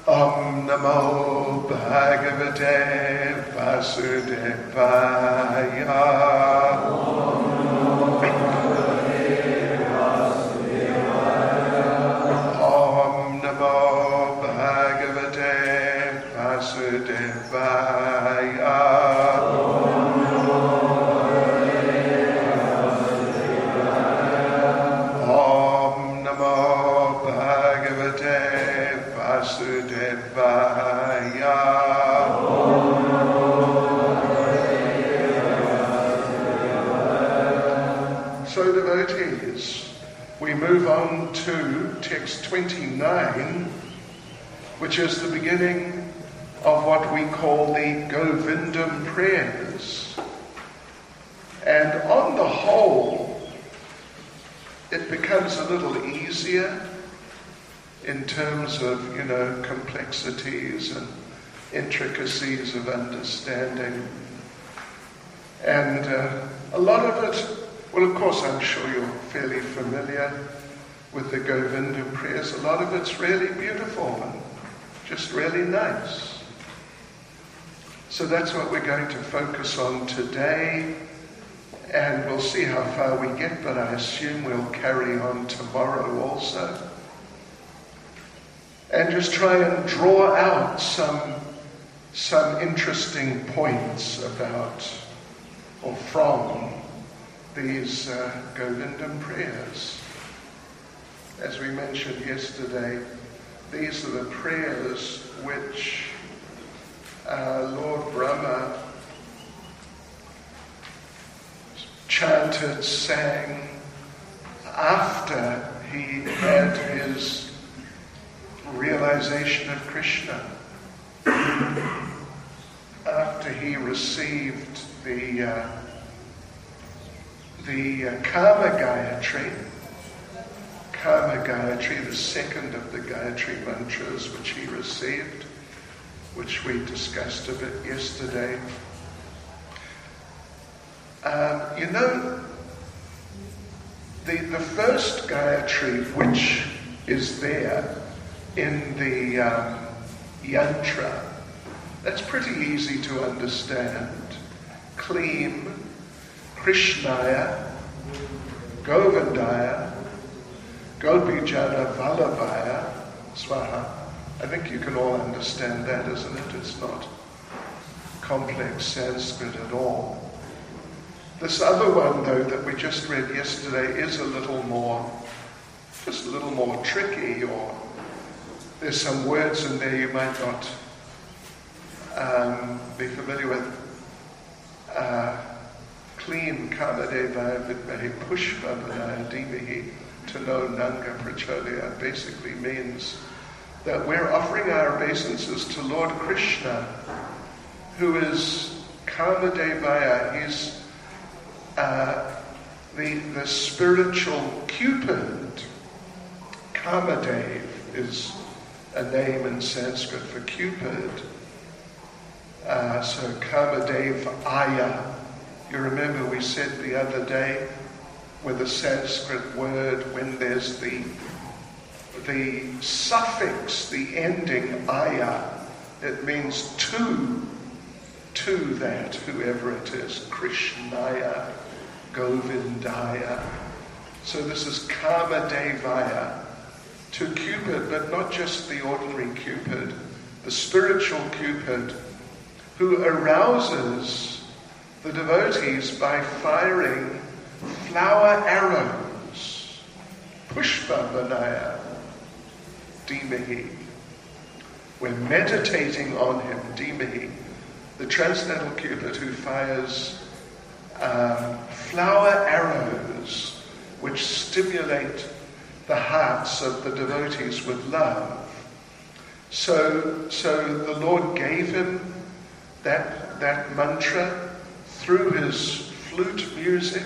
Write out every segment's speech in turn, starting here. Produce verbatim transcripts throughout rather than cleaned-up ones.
Om Namo Bhagavate Vasudevaya. Om Namo Bhagavate Vasudevaya. Om Namo Bhagavate Vasudevaya. Om Namo Bhagavate Vasudevaya. So devotees, we move on to text twenty-nine, which is the beginning of what we call the Govindam prayers. And on the whole, it becomes a little easier in terms of, you know, complexities and intricacies of understanding. And uh, a lot of it, well, of course, I'm sure you're fairly familiar with the Govindam prayers. A lot of it's really beautiful and just really nice. So that's what we're going to focus on today. And we'll see how far we get, but I assume we'll carry on tomorrow also. And just try and draw out some, some interesting points about or from these uh, Govindam prayers. As we mentioned yesterday, these are the prayers which uh, Lord Brahma chanted, sang after he had his realization of Krishna, after he received the uh, the uh, Kama Gayatri, Kama Gayatri, the second of the Gayatri mantras which he received, which we discussed a bit yesterday. Um, you know, the the first Gayatri which is there in the um, yantra, that's pretty easy to understand. Kleem, Krishnaya, Govindaya, Gopijana Vallabhaya, Swaha. I think you can all understand that, isn't it? It's not complex Sanskrit at all. This other one, though, that we just read yesterday is a little more, just a little more tricky, or there's some words in there you might not um, be familiar with. Uh, Kleem Kamadevaya Vidmahi Pushpa Vanaya Dhimahi Tano Nanga Prachodaya basically means that we're offering our obeisances to Lord Krishna, who is Kamadevaya. He's uh, the, the spiritual Cupid. Kamadev is a name in Sanskrit for Cupid. Uh, so Kamadev Aya. You remember we said the other day with a Sanskrit word, when there's the the suffix, the ending Aya, it means to, to that, whoever it is, Krishnaya, Govindaya. So this is Kamadevaya, to Cupid, but not just the ordinary Cupid, the spiritual Cupid, who arouses the devotees by firing flower arrows, Pushpa Vanaya Dhimahi. We're meditating on him, Dhimahi, the transcendental Cupid who fires um, flower arrows which stimulate the hearts of the devotees with love. So, so the Lord gave him that, that mantra through his flute music.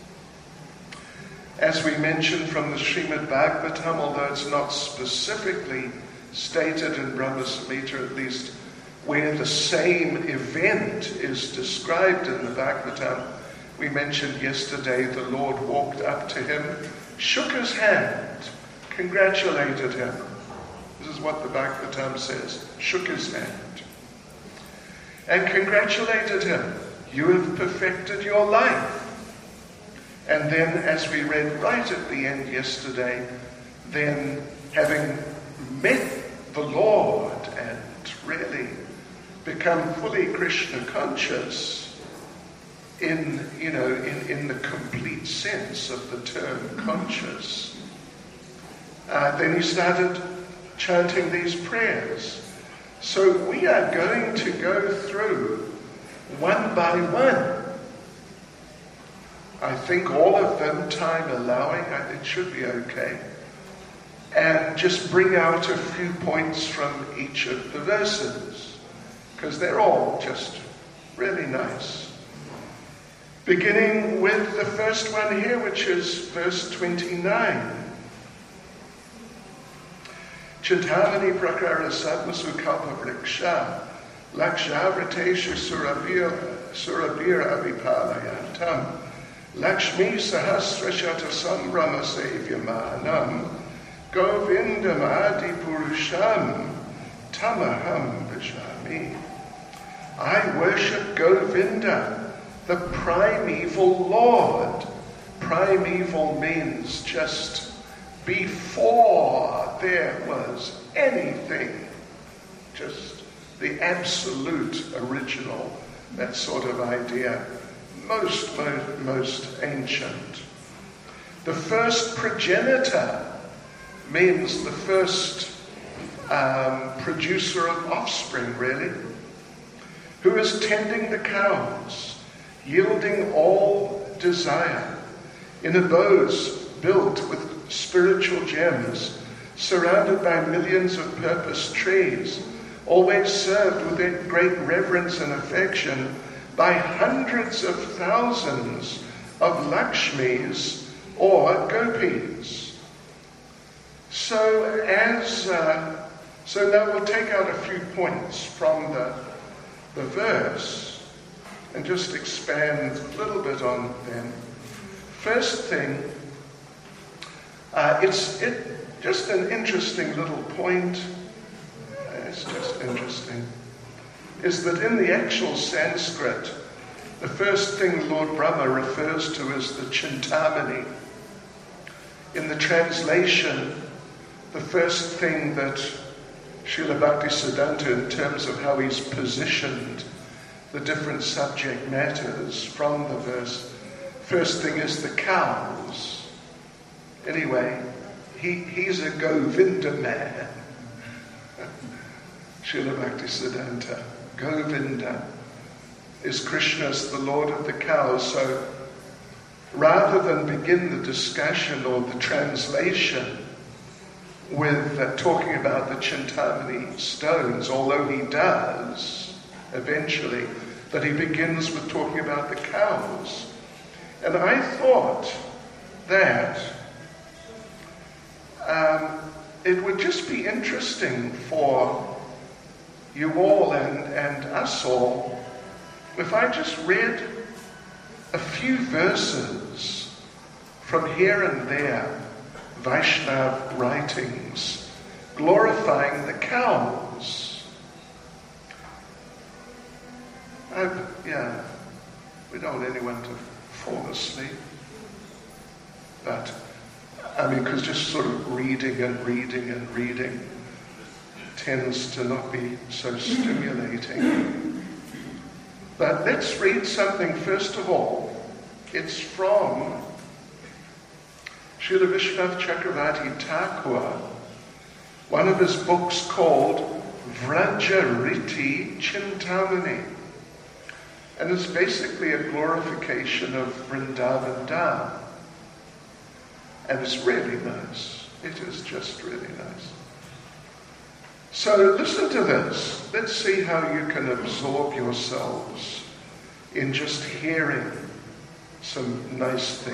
As we mentioned from the Srimad Bhagavatam, although it's not specifically stated in Brahma Samhita, at least where the same event is described in the Bhagavatam, we mentioned yesterday the Lord walked up to him, shook his hand, congratulated him This is what the Bhagavatam says. Shook his hand and congratulated him. You have perfected your life. And then, as we read right at the end yesterday, then having met the Lord and really become fully Krishna conscious in, you know, in, in the complete sense of the term conscious, uh, then he started chanting these prayers. So we are going to go through one by one. I think all of them, time allowing, it should be okay. And just bring out a few points from each of the verses, because they're all just really nice. Beginning with the first one here, which is verse twenty-nine. Chintamani prakara sadmasu kalpa vriksha lakshavriteshu surabir surabir avipalayantam Lakshmi sahasrashata sambrama sevyamanam Govindam adi purusham tamaham bhajami. I worship Govinda, the primeval Lord. Primeval means just before there was anything, just the absolute original, that sort of idea, most, most, most ancient. The first progenitor means the first um, producer of offspring, really, who is tending the cows, yielding all desire, in abodes built with spiritual gems, surrounded by millions of purpose trees, always served with great reverence and affection by hundreds of thousands of Lakshmis or Gopis. So as uh, so now we'll take out a few points from the the verse and just expand a little bit on them. First thing, uh, it's it just an interesting little point. It's just interesting, is that in the actual Sanskrit, the first thing Lord Brahma refers to is the Chintamani. In the translation, the first thing that Srila Bhaktisiddhanta, in terms of how he's positioned the different subject matters from the verse, first thing is the cows. Anyway, he, he's a Govinda man. Srila Bhaktisiddhanta. Govinda is Krishna's the Lord of the cows. So rather than begin the discussion or the translation with uh, talking about the Chintamani stones, although he does eventually, that he begins with talking about the cows. And I thought that um, it would just be interesting for you all and, and us all if I just read a few verses from here and there, Vaishnav writings, glorifying the cows. I, yeah, we don't want anyone to fall asleep. But, I mean, because just sort of reading and reading and reading tends to not be so stimulating. But let's read something first of all. It's from Srila Vishwanath Chakravarti Thakur, one of his books called Vrajariti Chintamani. And it's basically a glorification of Vrindavan Dham. And it's really nice. It is just really nice. So listen to this. Let's see how you can absorb yourselves in just hearing some nice things.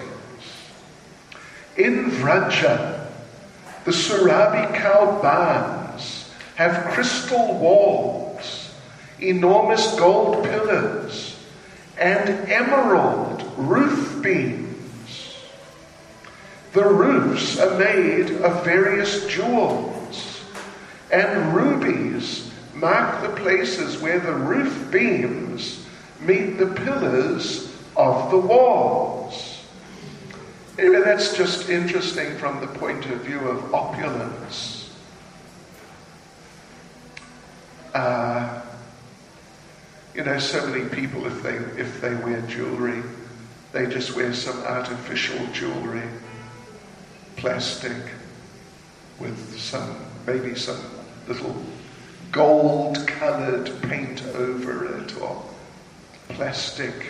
In Vraja, the Surabhi cow barns have crystal walls, enormous gold pillars, and emerald roof beams. The roofs are made of various jewels, and rubies mark the places where the roof beams meet the pillars of the walls. Anyway, that's just interesting from the point of view of opulence. Uh, you know, so many people, if they if they wear jewelry, they just wear some artificial jewelry, plastic, with some, maybe some little gold-colored paint over it, or plastic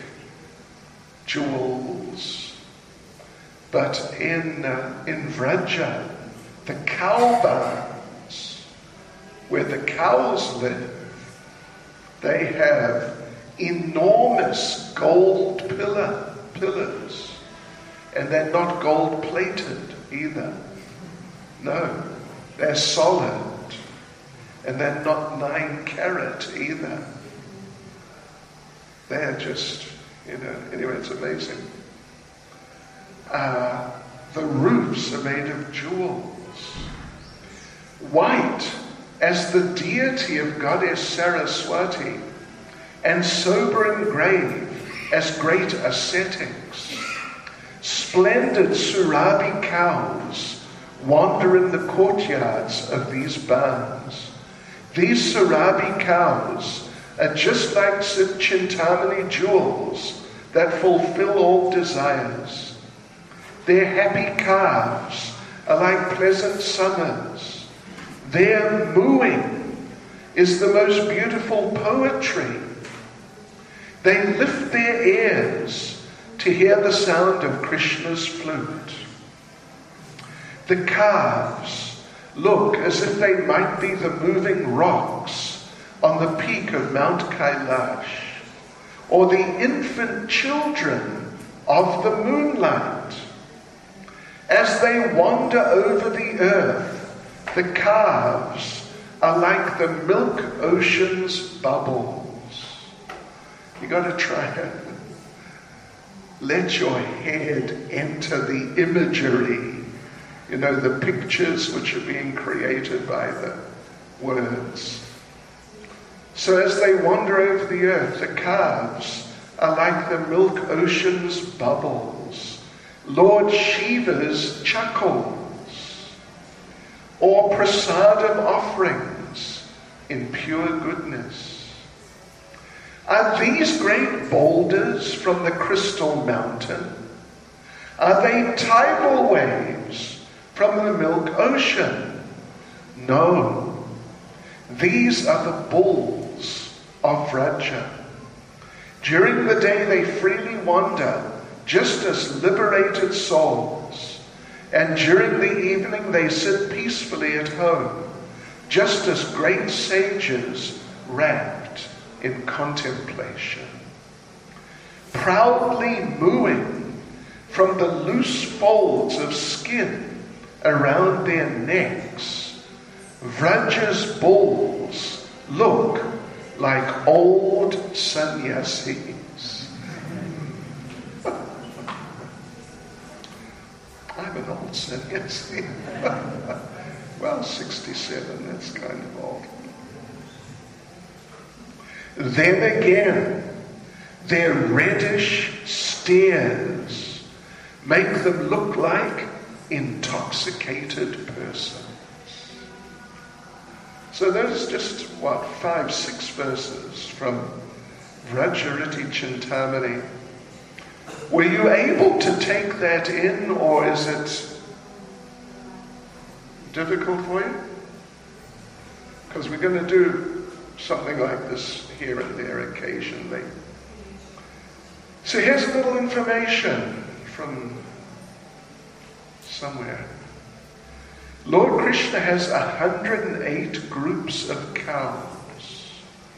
jewels. But in uh, in Vraja, the cow barns, where the cows live, they have enormous gold pillar, pillars. And they're not gold-plated either. No, they're solid. And they're not nine carat either. They're just, you know, anyway, it's amazing. Uh, the roofs are made of jewels. White as the deity of goddess Saraswati, and sober and grave as great ascetics. Splendid Surabi cows wander in the courtyards of these barns. These Surabi cows are just like Chintamani jewels that fulfill all desires. Their happy calves are like pleasant summers. Their mooing is the most beautiful poetry. They lift their ears to hear the sound of Krishna's flute. The calves look as if they might be the moving rocks on the peak of Mount Kailash, or the infant children of the moonlight. As they wander over the earth, the calves are like the milk ocean's bubbles. You got to try it. Let your head enter the imagery, you know, the pictures which are being created by the words. So as they wander over the earth, the calves are like the milk ocean's bubbles, Lord Shiva's chuckles, or prasadam offerings in pure goodness. Are these great boulders from the crystal mountain? Are they tidal waves from the milk ocean? No. These are the bulls of Vraja. During the day they freely wander, just as liberated souls. And during the evening they sit peacefully at home, just as great sages wrapped in contemplation. Proudly mooing from the loose folds of skin around their necks, Vraja's bulls look like old sannyasis. I'm an old sannyasi. Well, sixty-seven, that's kind of old. Then again, their reddish stares make them look like intoxicated persons. So those just, what, five, six verses from Vrajariti Chintamani. Were you able to take that in, or is it difficult for you? Because we're going to do something like this here and there occasionally. So here's a little information from somewhere. Lord Krishna has one hundred eight groups of cows.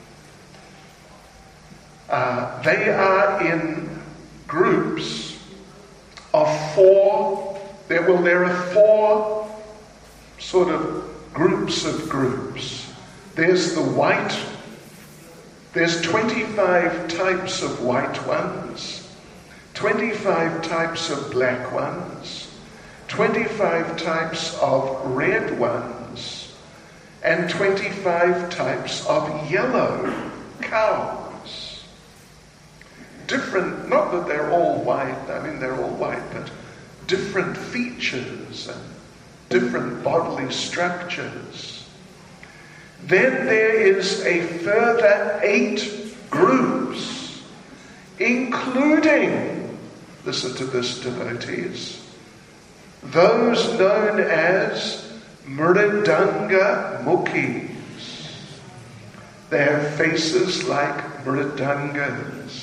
Uh, they are in groups of four, there, well, there are four sort of groups of groups. There's the white, there's twenty-five types of white ones, twenty-five types of black ones, twenty-five types of red ones, and twenty-five types of yellow cows. Different, not that they're all white, I mean they're all white, but different features and different bodily structures. Then there is a further eight groups, including, listen to this, devotees, those known as Mridanga Mukhis. They have faces like mridangas.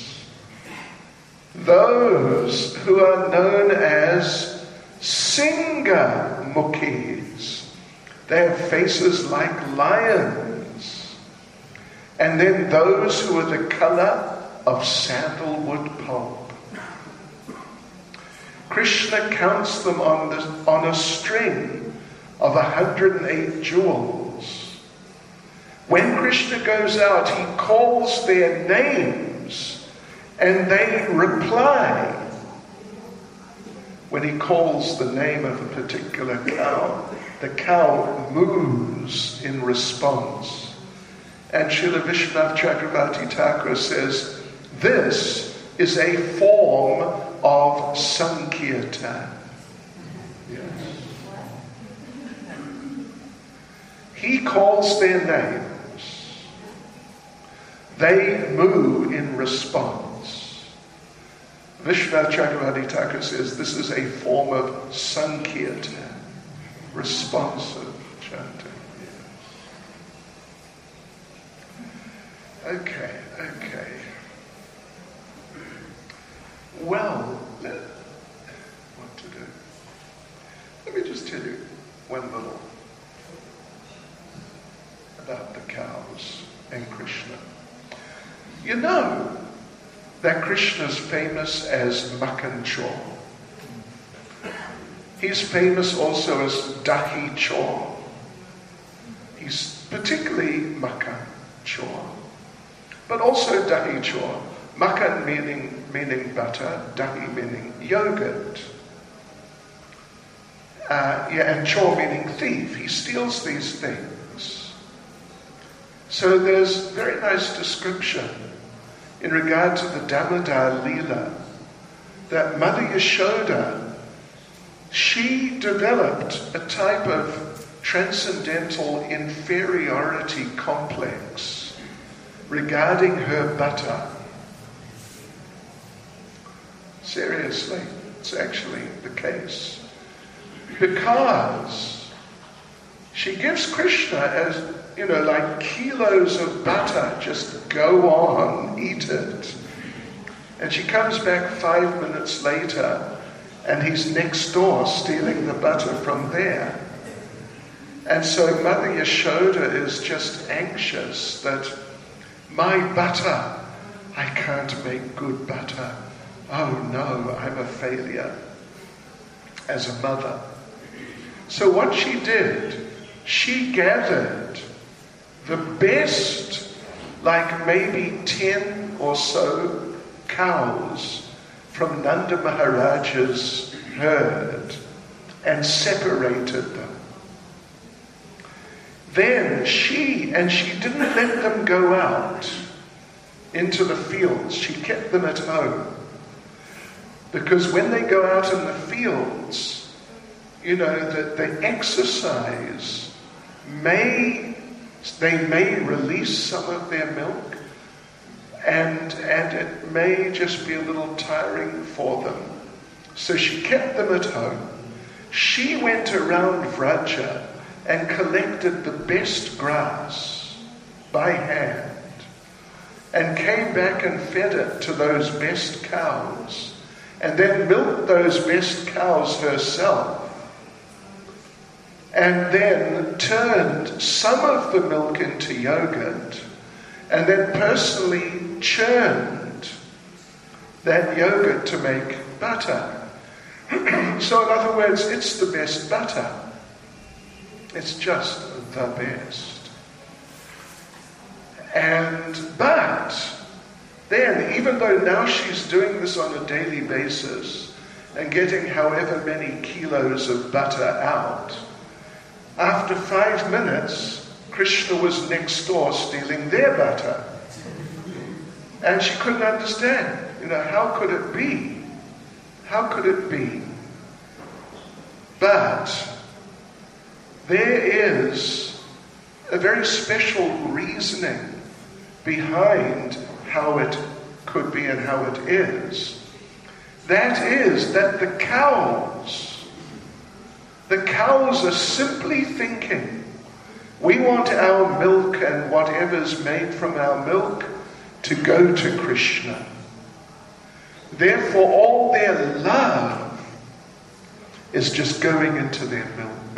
Those who are known as Singha Mukhis. They have faces like lions. And then those who are the color of sandalwood pulp. Krishna counts them on, the, on a string of one hundred eight jewels. When Krishna goes out, he calls their names and they reply. When he calls the name of a particular cow, the cow moves in response. And Srila Vishwanath Chakravarti Thakur says, this is a form of Sankirtan. Yes. He calls their names. They move in response. Vishwanath Chakravarti Thakur says this is a form of Sankirtan, responsive chanting. Yes. Okay, okay. Well, let, what to do? Let me just tell you one little about the cows and Krishna. You know that Krishna is famous as Makhan Chor. He's famous also as Dahi Chor. He's particularly Makhan Chor, but also Dahi Chor. Makhan meaning meaning butter, dahi meaning yogurt. Uh, yeah, and chor meaning thief. He steals these things. So there's very nice description in regard to the Damodar Leela that Mother Yashoda, she developed a type of transcendental inferiority complex regarding her butter. Seriously, it's actually the case. Because she gives Krishna as, you know, like kilos of butter, just go on, eat it. And she comes back five minutes later and he's next door stealing the butter from there. And so Mother Yashoda is just anxious that my butter, I can't make good butter. Oh no, I'm a failure as a mother. So what she did, she gathered the best, like maybe ten or so cows from Nanda Maharaja's herd and separated them. Then she, and she didn't let them go out into the fields, she kept them at home. Because when they go out in the fields, you know, that the exercise may, they may release some of their milk, and, and it may just be a little tiring for them. So she kept them at home. She went around Vraja and collected the best grass by hand and came back and fed it to those best cows. And then milked those best cows herself. And then turned some of the milk into yogurt. And then personally churned that yogurt to make butter. So in other words, it's the best butter. It's just the best. And, but... Then, even though now she's doing this on a daily basis and getting however many kilos of butter out, after five minutes, Krishna was next door stealing their butter. And she couldn't understand, you know, how could it be? How could it be? But there is a very special reasoning behind how it could be and how it is. That is that the cows, the cows are simply thinking, we want our milk and whatever's made from our milk to go to Krishna. Therefore, all their love is just going into their milk.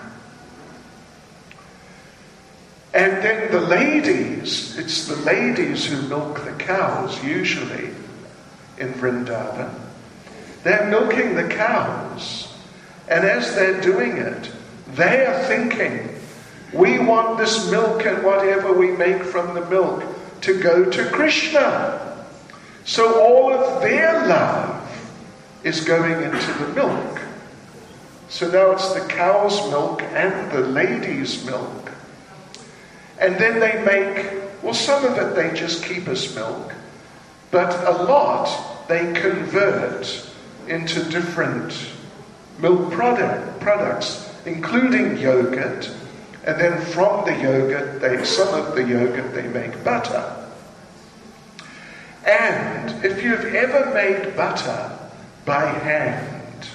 And then the ladies, it's the ladies who milk the cows, usually, in Vrindavan. They're milking the cows. And as they're doing it, they are thinking, we want this milk and whatever we make from the milk to go to Krishna. So all of their love is going into the milk. So now it's the cow's milk and the lady's milk. And then they make, well, some of it they just keep as milk, but a lot they convert into different milk product, products, including yogurt. And then from the yogurt, they, some of the yogurt, they make butter. And if you've ever made butter by hand,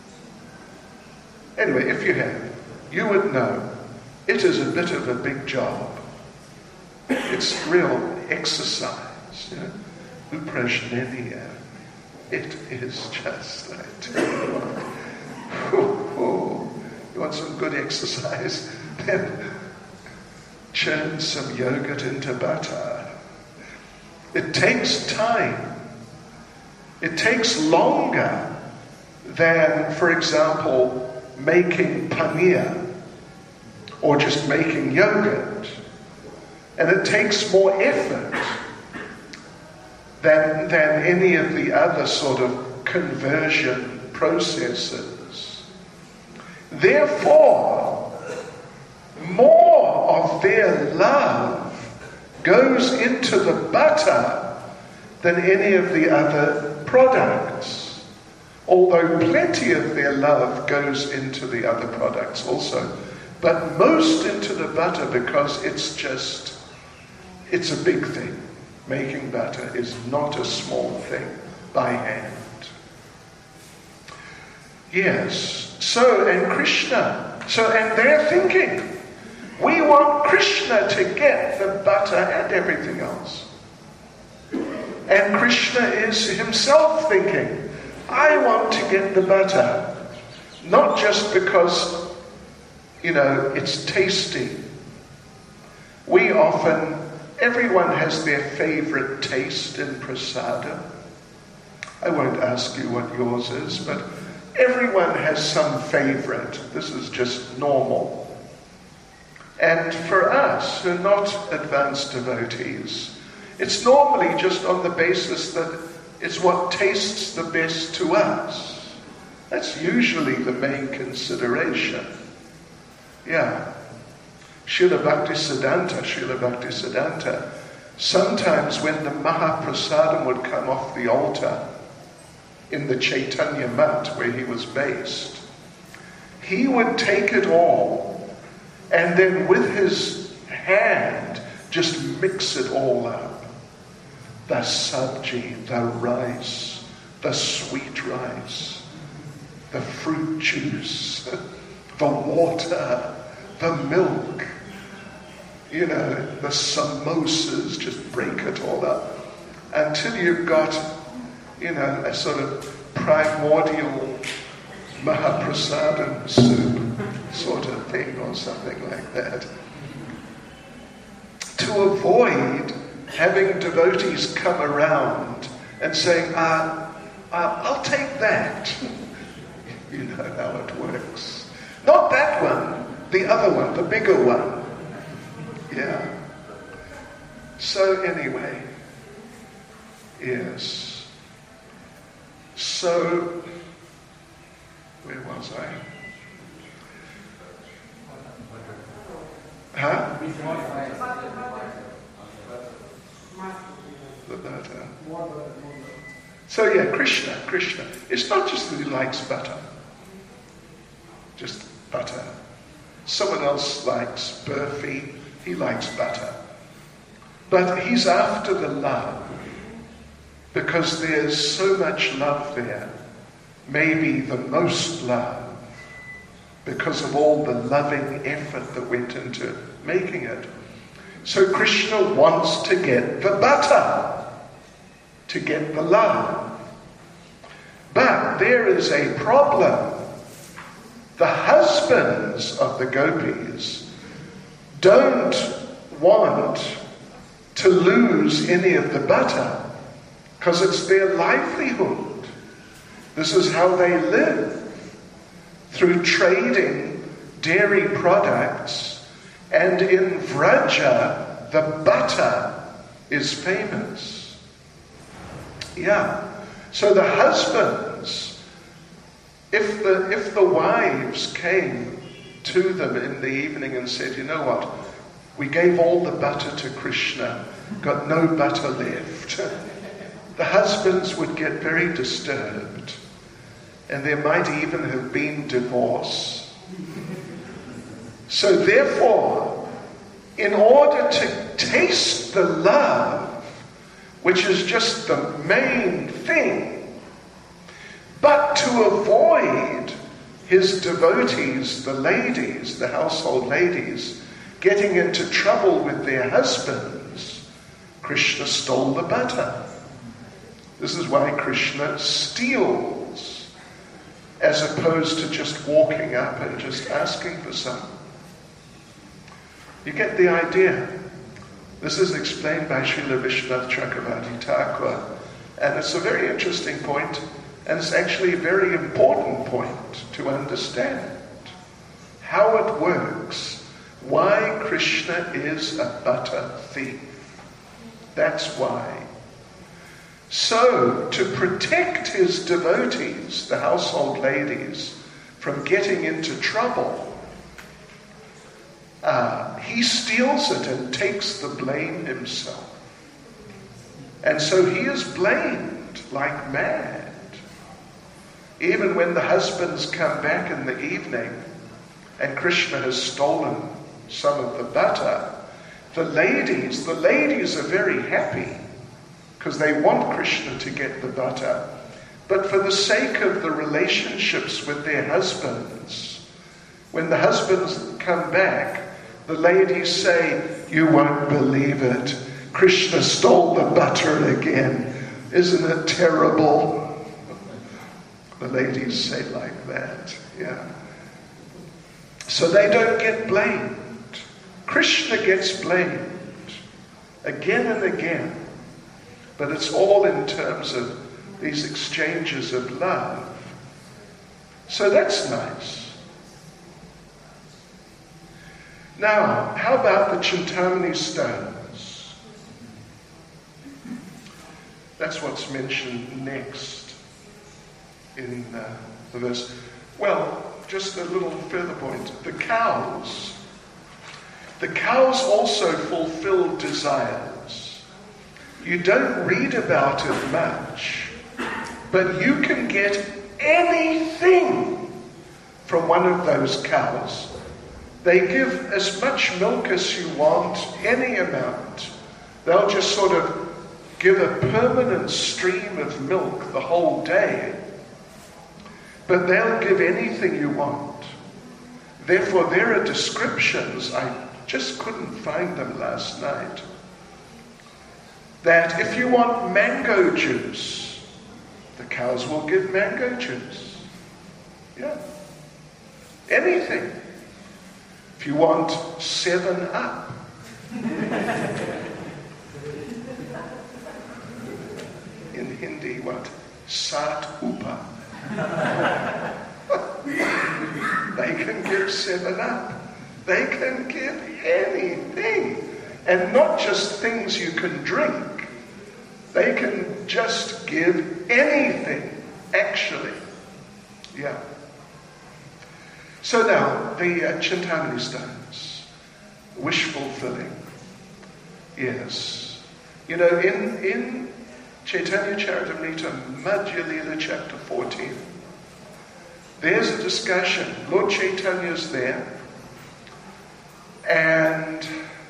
anyway, if you have, you would know it is a bit of a big job. It's real exercise, you know. Uprajneniya. It is just, I tell you what. Oh, oh. You want some good exercise? Then churn some yogurt into butter. It takes time. It takes longer than, for example, making paneer or just making yogurt. And it takes more effort than, than any of the other sort of conversion processes. Therefore, more of their love goes into the butter than any of the other products. Although plenty of their love goes into the other products also. But most into the butter because it's just, it's a big thing. Making butter is not a small thing by hand. Yes. So, and Krishna. So, and they're thinking, we want Krishna to get the butter and everything else. And Krishna is himself thinking, I want to get the butter. Not just because, you know, it's tasty. We often, everyone has their favorite taste in prasadam. I won't ask you what yours is, but everyone has some favorite. This is just normal. And for us, who are not advanced devotees, it's normally just on the basis that it's what tastes the best to us. That's usually the main consideration. Yeah. Srila Bhaktisiddhanta, Srila Bhaktisiddhanta, sometimes when the Mahaprasadam would come off the altar in the Chaitanya Mat where he was based, he would take it all and then with his hand just mix it all up. The sabji, the rice, the sweet rice, the fruit juice, the water, the milk, you know, the samosas, just break it all up until you've got, you know, a sort of primordial Mahaprasadam soup sort of thing or something like that. To avoid having devotees come around and saying, uh, uh, I'll take that. You know how it works. Not that one, the other one, the bigger one. Yeah. So anyway, yes. So, where was I? Huh? The butter. So yeah, Krishna, Krishna. It's not just that he likes butter. Just butter. Someone else likes burfi. He likes butter. But he's after the love. Because there's so much love there. Maybe the most love. Because of all the loving effort that went into making it. So Krishna wants to get the butter, to get the love. But there is a problem. The husbands of the gopis don't want to lose any of the butter because it's their livelihood. This is how they live. Through trading dairy products, and in Vraja, the butter is famous. Yeah. So the husbands, if the if the wives came to them in the evening and said, you know what, we gave all the butter to Krishna, got no butter left, the husbands would get very disturbed. And there might even have been divorce. So therefore, in order to taste the love, which is just the main thing, but to avoid his devotees, the ladies, the household ladies, getting into trouble with their husbands, Krishna stole the butter. This is why Krishna steals, as opposed to just walking up and just asking for some. You get the idea. This is explained by Srila Vishwanath Chakravarti Thakur, and it's a very interesting point, and it's actually a very important point to understand how it works, why Krishna is a butter thief. That's why. So, to protect his devotees, the household ladies, from getting into trouble, uh, he steals it and takes the blame himself. And so he is blamed like mad. Even when the husbands come back in the evening and Krishna has stolen some of the butter, the ladies, the ladies are very happy, because they want Krishna to get the butter. But for the sake of the relationships with their husbands, when the husbands come back, the ladies say, you won't believe it, Krishna stole the butter again. Isn't it terrible? The ladies say like that, yeah. So they don't get blamed. Krishna gets blamed again and again. But it's all in terms of these exchanges of love. So that's nice. Now, how about the Chintamani stones? That's what's mentioned next in uh, the verse. Well, just a little further point. The cows. The cows also fulfill desires. You don't read about it much, but you can get anything from one of those cows. They give as much milk as you want, any amount. They'll just sort of give a permanent stream of milk the whole day, but they'll give anything you want. Therefore, there are descriptions, I just couldn't find them last night, that if you want mango juice, the cows will give mango juice. Yeah. Anything. If you want seven up. In Hindi, what? Sat upa. They can give seven up. They can give anything. And not just things you can drink. They can just give anything, actually. Yeah. So now, the uh, Chintamani stones, wishful fulfilling. Yes. You know, in, in Chaitanya Charitamrita, Madhya Lila chapter fourteen, there's a discussion. Lord Chaitanya's there, and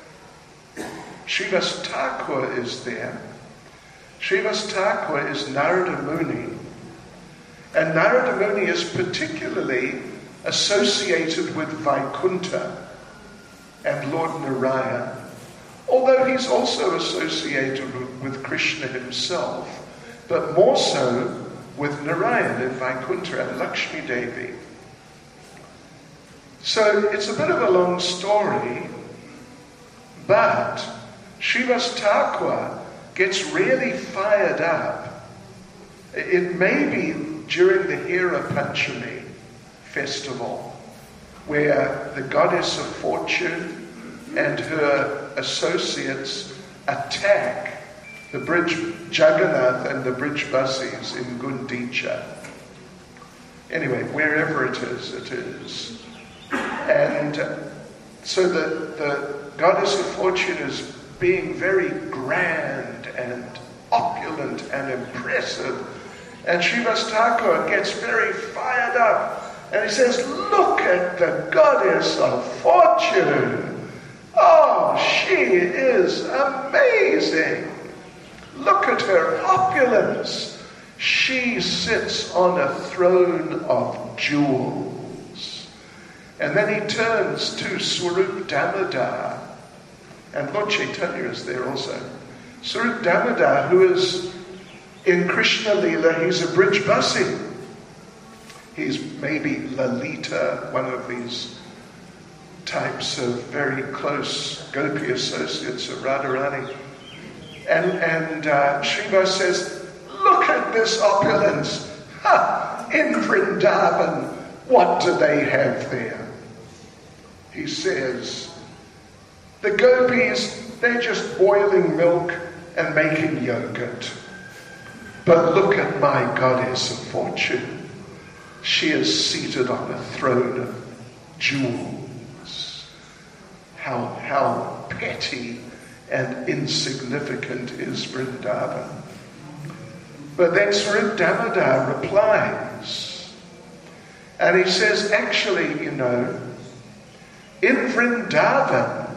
Srivas Thakur is there. Srivas Thakur is Narada Muni, and Narada Muni is particularly associated with Vaikuntha and Lord Narayan, although he's also associated with Krishna himself, but more so with Narayan and Vaikuntha and Lakshmi Devi. So it's a bit of a long story, but Srivas Thakur gets really fired up. It may be during the Hira Panchami festival, where the goddess of fortune and her associates attack the bridge Jagannath and the bridge buses in Gundicha. Anyway, wherever it is, it is. And so the, the goddess of fortune is being very grand and opulent and impressive. And Srivas Thakur gets very fired up. And he says, look at the goddess of fortune. Oh, she is amazing. Look at her opulence. She sits on a throne of jewels. And then he turns to Swarup Damodar. And Lord Chaitanya is there also. Swarup Damodar, who is in Krishna Leela, he's a bridge basi. He's maybe Lalita, one of these types of very close gopi associates of Radharani. And, and uh, Srivas says, look at this opulence. Ha! In Vrindavan, what do they have there? He says, the gopis, they're just boiling milk and making yogurt. But look at my goddess of fortune. She is seated on a throne of jewels. How, how petty and insignificant is Vrindavan. But then Swarup Damodar replies, and he says, actually, you know, in Vrindavan,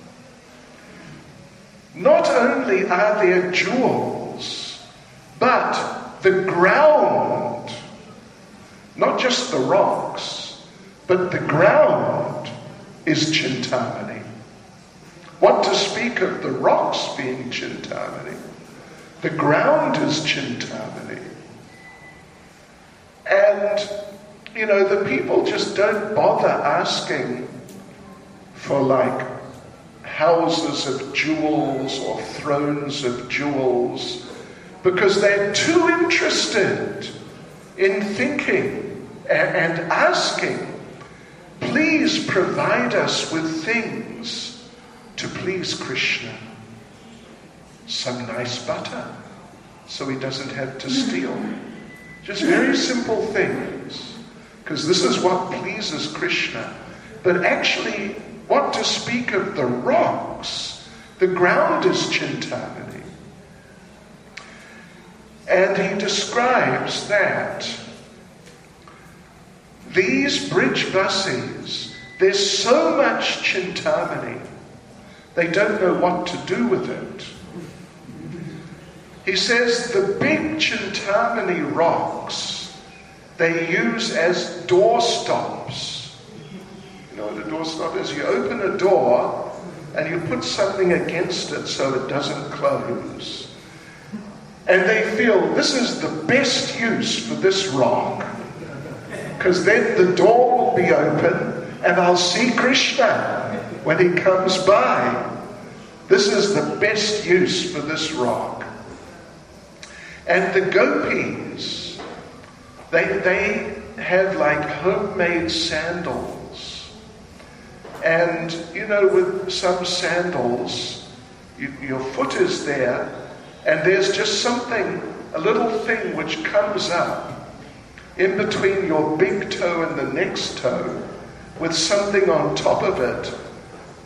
not only are there jewels, but the ground, not just the rocks, but the ground is Chintamani. What to speak of the rocks being Chintamani? The ground is Chintamani. And, you know, the people just don't bother asking for like houses of jewels or thrones of jewels, because they're too interested in thinking and asking, please provide us with things to please Krishna. Some nice butter, so he doesn't have to steal. Just very simple things, because this is what pleases Krishna. But actually, what to speak of the rocks? The ground is Chintamani. And he describes that these bridge buses, there's so much Chintamani, they don't know what to do with it. He says the big Chintamani rocks, they use as doorstops. You know what a doorstop is? You open a door and you put something against it so it doesn't close. And they feel this is the best use for this rock, because then the door will be open and I'll see Krishna when he comes by. This is the best use for this rock. And the gopis, they, they have like homemade sandals. And, you know, with some sandals, you, your foot is there, and there's just something, a little thing which comes up in between your big toe and the next toe with something on top of it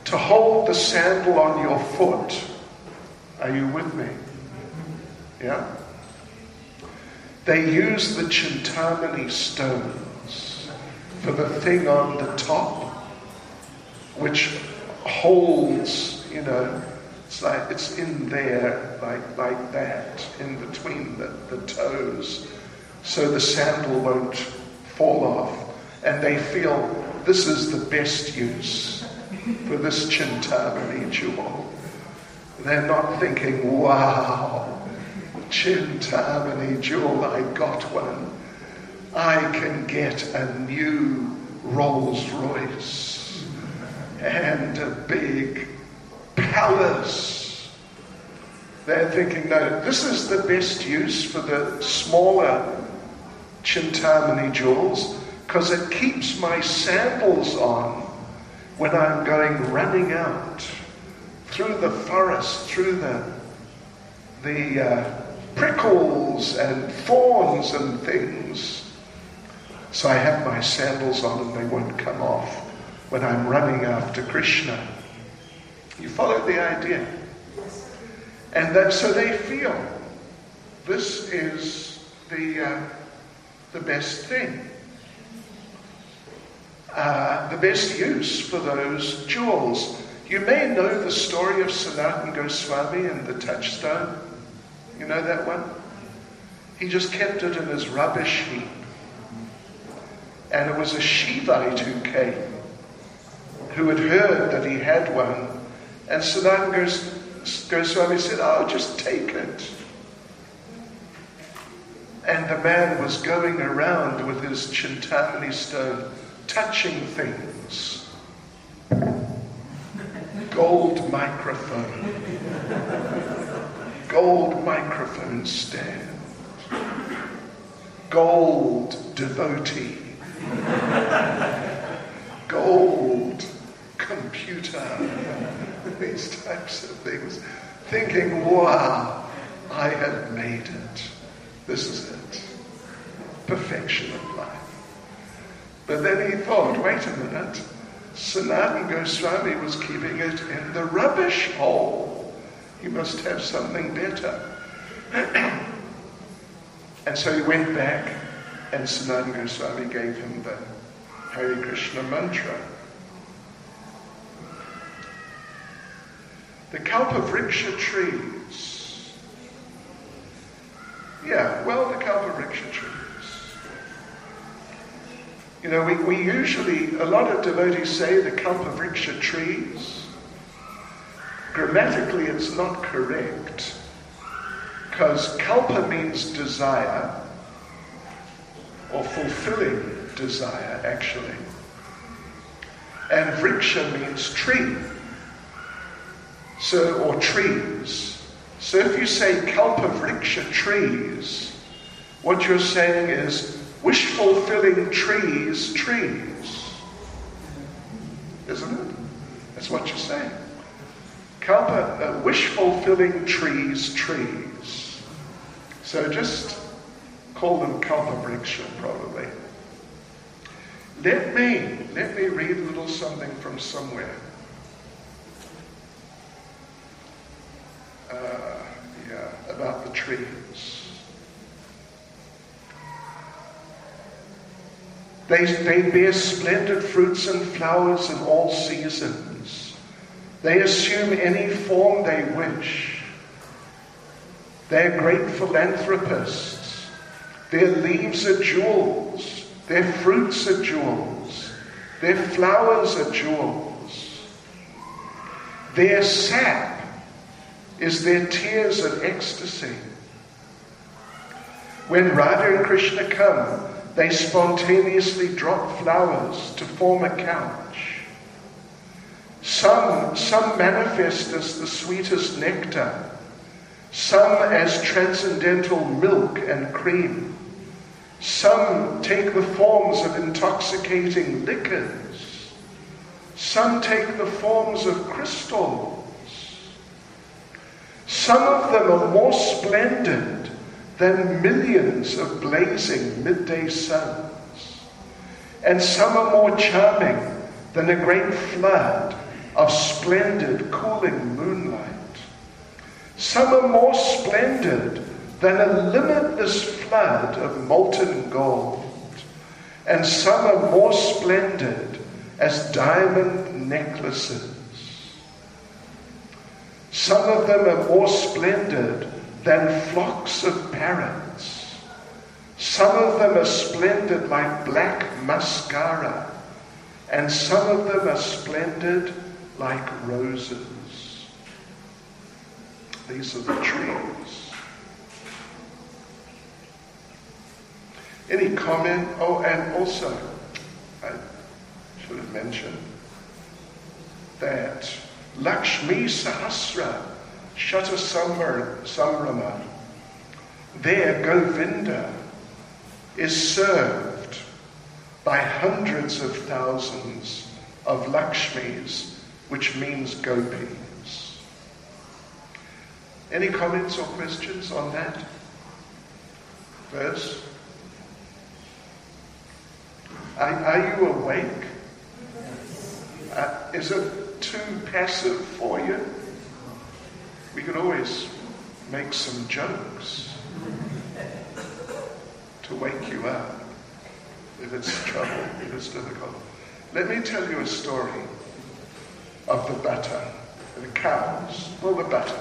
to hold the sandal on your foot. Are you with me? Yeah? They use the Chintamani stones for the thing on the top, which holds, you know, it's like it's in there like like that, in between the, the toes, so the sandal won't fall off. And they feel this is the best use for this Chintamani jewel. They're not thinking, wow, Chintamani jewel, I got one. I can get a new Rolls Royce and a big palace. They're thinking, no, this is the best use for the smaller Chintamani jewels, because it keeps my sandals on when I'm going running out through the forest, through the the uh, prickles and thorns and things. So I have my sandals on and they won't come off when I'm running after Krishna. You follow the idea? And that, so they feel this is the uh, the best thing. Uh, the best use for those jewels. You may know the story of Sanatana Goswami and the touchstone. You know that one? He just kept it in his rubbish heap. And it was a Shivite who came, who had heard that he had one. And Sanatana Goswami said, oh, just take it. And the man was going around with his Chintamani stone, touching things. Gold microphone. Gold microphone stand. Gold devotee. Gold computer. These types of things. Thinking, wow, I have made it. This is it. Perfection of life. But then he thought, wait a minute, Sanatana Goswami was keeping it in the rubbish hole. He must have something better. And so he went back, and Sanatana Goswami gave him the Hare Krishna mantra. The Kalpavriksha trees. Yeah, well, the Kalpavriksha trees. You know, we, we usually, a lot of devotees say the Kalpavriksha trees. Grammatically, it's not correct, because kalpa means desire, or fulfilling desire, actually. And vriksha means tree, so, or trees. So if you say Kalpavriksha trees, what you're saying is wish-fulfilling trees, trees. Isn't it? That's what you're saying. Kalpa, uh, wish-fulfilling trees, trees. So just call them Kalpavriksha, probably. Let me, let me read a little something from somewhere. Uh, yeah, about the trees. They, they bear splendid fruits and flowers in all seasons. They assume any form they wish. They're great philanthropists. Their leaves are jewels. Their fruits are jewels. Their flowers are jewels. Their sap is their tears of ecstasy. When Radha and Krishna come, they spontaneously drop flowers to form a couch. Some, some manifest as the sweetest nectar, some as transcendental milk and cream. Some take the forms of intoxicating liquors. Some take the forms of crystals. Some of them are more splendid than millions of blazing midday suns. And some are more charming than a great flood of splendid, cooling moonlight. Some are more splendid than a limitless flood of molten gold, and some are more splendid as diamond necklaces. Some of them are more splendid than flocks of parrots. Some of them are splendid like black mascara, and some of them are splendid like roses. These are the trees. Any comment? Oh, and also, I should have mentioned that Lakshmi Sahasra Shata Samrama, there Govinda is served by hundreds of thousands of Lakshmis, which means gopis. Any comments or questions on that verse? Are, are you awake? Uh, is it too passive for you? We could always make some jokes to wake you up if it's trouble, if it's difficult. Let me tell you a story of the butter, the cows, well, the butter.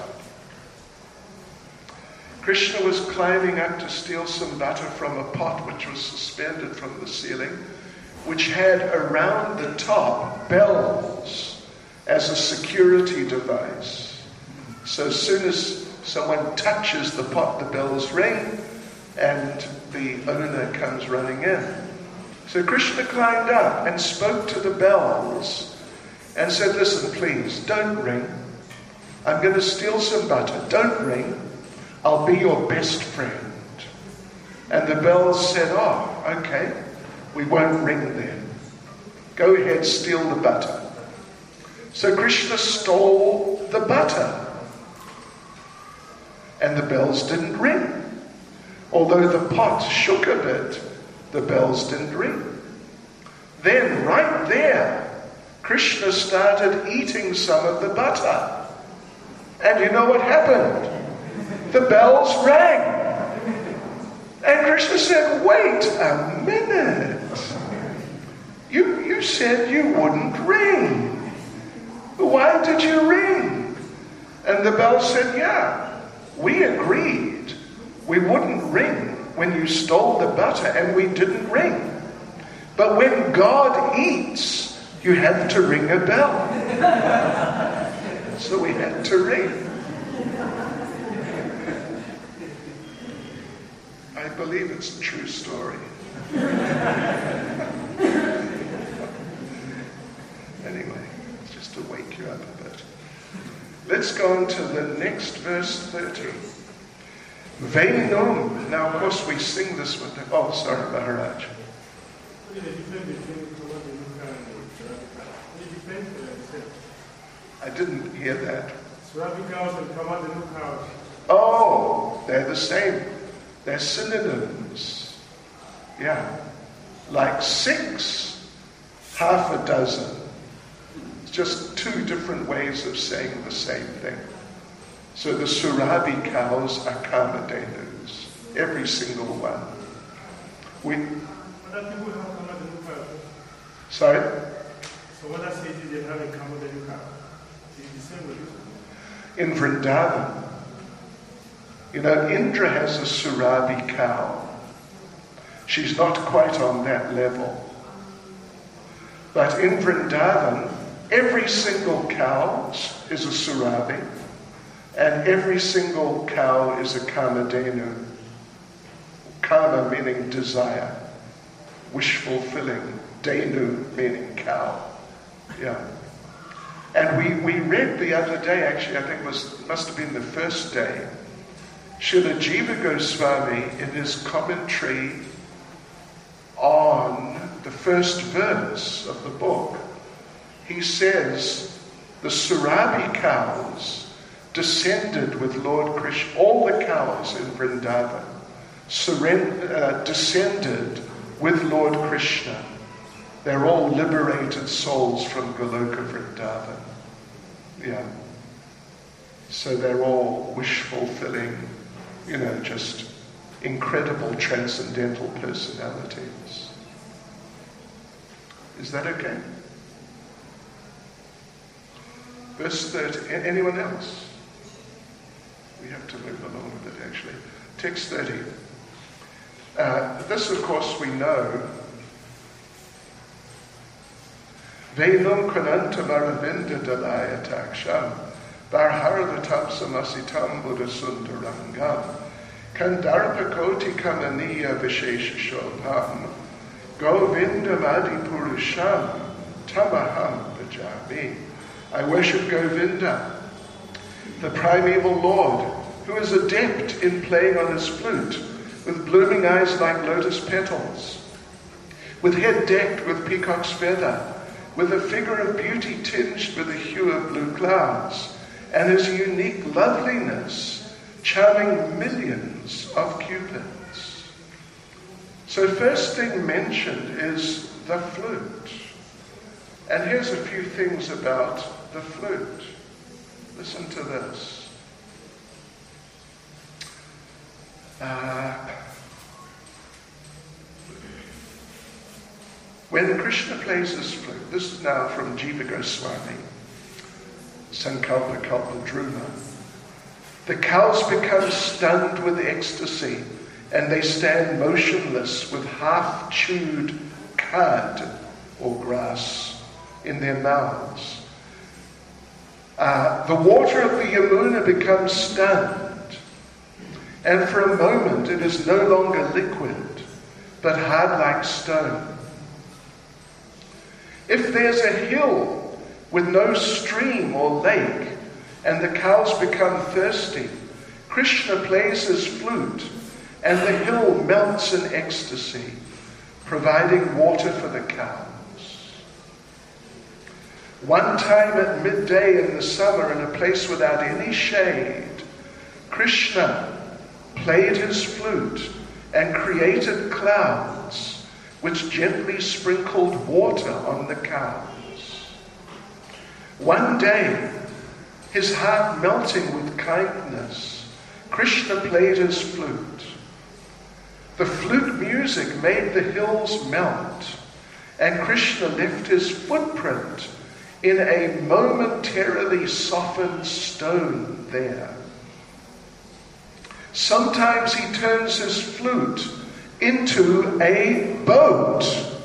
Krishna was climbing up to steal some butter from a pot which was suspended from the ceiling, which had around the top bells as a security device. So as soon as someone touches the pot, the bells ring, and the owner comes running in. So Krishna climbed up and spoke to the bells and said, listen, please, don't ring. I'm going to steal some butter. Don't ring. I'll be your best friend. And the bells said, oh, okay, we won't ring then. Go ahead, steal the butter. So Krishna stole the butter. And the bells didn't ring. Although the pot shook a bit, the bells didn't ring. Then, right there, Krishna started eating some of the butter. And you know what happened? The bells rang. And Krishna said, wait a minute. You, you said you wouldn't ring. Why did you ring? And the bells said, yeah, we agreed we wouldn't ring when you stole the butter, and we didn't ring. But when God eats, you have to ring a bell. So we had to ring. I believe it's a true story. Anyway, just to wake you up a bit. Let's go on to the next verse thirty. Vainam. Now, of course, we sing this with the... Oh, sorry, Maharaj. I didn't hear that. Oh, they're the same. They're synonyms. Yeah. Like six, half a dozen. It's just two different ways of saying the same thing. So the Surabhi cows are Kamadhenus, every single one. We. Sorry? So what does they have in Kamadhenu cow? Is it the same with you? In Vrindavan. You know, Indra has a Surabhi cow. She's not quite on that level. But in Vrindavan, every single cow is a Surabhi. And every single cow is a Kamadhenu. Kama meaning desire. Wish fulfilling. Dhenu meaning cow. Yeah. And we, we read the other day, actually, I think it was, must have been the first day, Srila Jiva Goswami, in his commentary on the first verse of the book, he says the Surabhi cows descended with Lord Krishna, all the cows in Vrindavan surrender, uh, descended with Lord Krishna. They're all liberated souls from Goloka Vrindavan. Yeah. So they're all wish-fulfilling, you know, just incredible transcendental personalities. Is that okay? Verse thirty. Anyone else? We have to move along a bit, actually. Text thirty. Uh, this, of course, we know. Venum konantam aravinda dalaya taksham barharadatam samasitam buddha sundarangam kandarpakoti kamaniya vishesha shobham govindam adipurusham tamaham bhajami. I worship Govinda, the primeval Lord, who is adept in playing on his flute, with blooming eyes like lotus petals, with head decked with peacock's feather, with a figure of beauty tinged with the hue of blue clouds, and his unique loveliness charming millions of cupids. So first thing mentioned is the flute. And here's a few things about the flute. Listen to this. Uh, when Krishna plays his flute, this is now from Jiva Goswami, Sankalpa Kalpadruma, the cows become stunned with ecstasy and they stand motionless with half-chewed cud or grass in their mouths. Uh, the water of the Yamuna becomes stunned, and for a moment it is no longer liquid, but hard like stone. If there's a hill with no stream or lake, and the cows become thirsty, Krishna plays his flute, and the hill melts in ecstasy, providing water for the cows. One time at midday in the summer, in a place without any shade, Krishna played his flute and created clouds which gently sprinkled water on the cows. One day, his heart melting with kindness, Krishna played his flute. The flute music made the hills melt, and Krishna left his footprint in a momentarily softened stone there. Sometimes he turns his flute into a boat.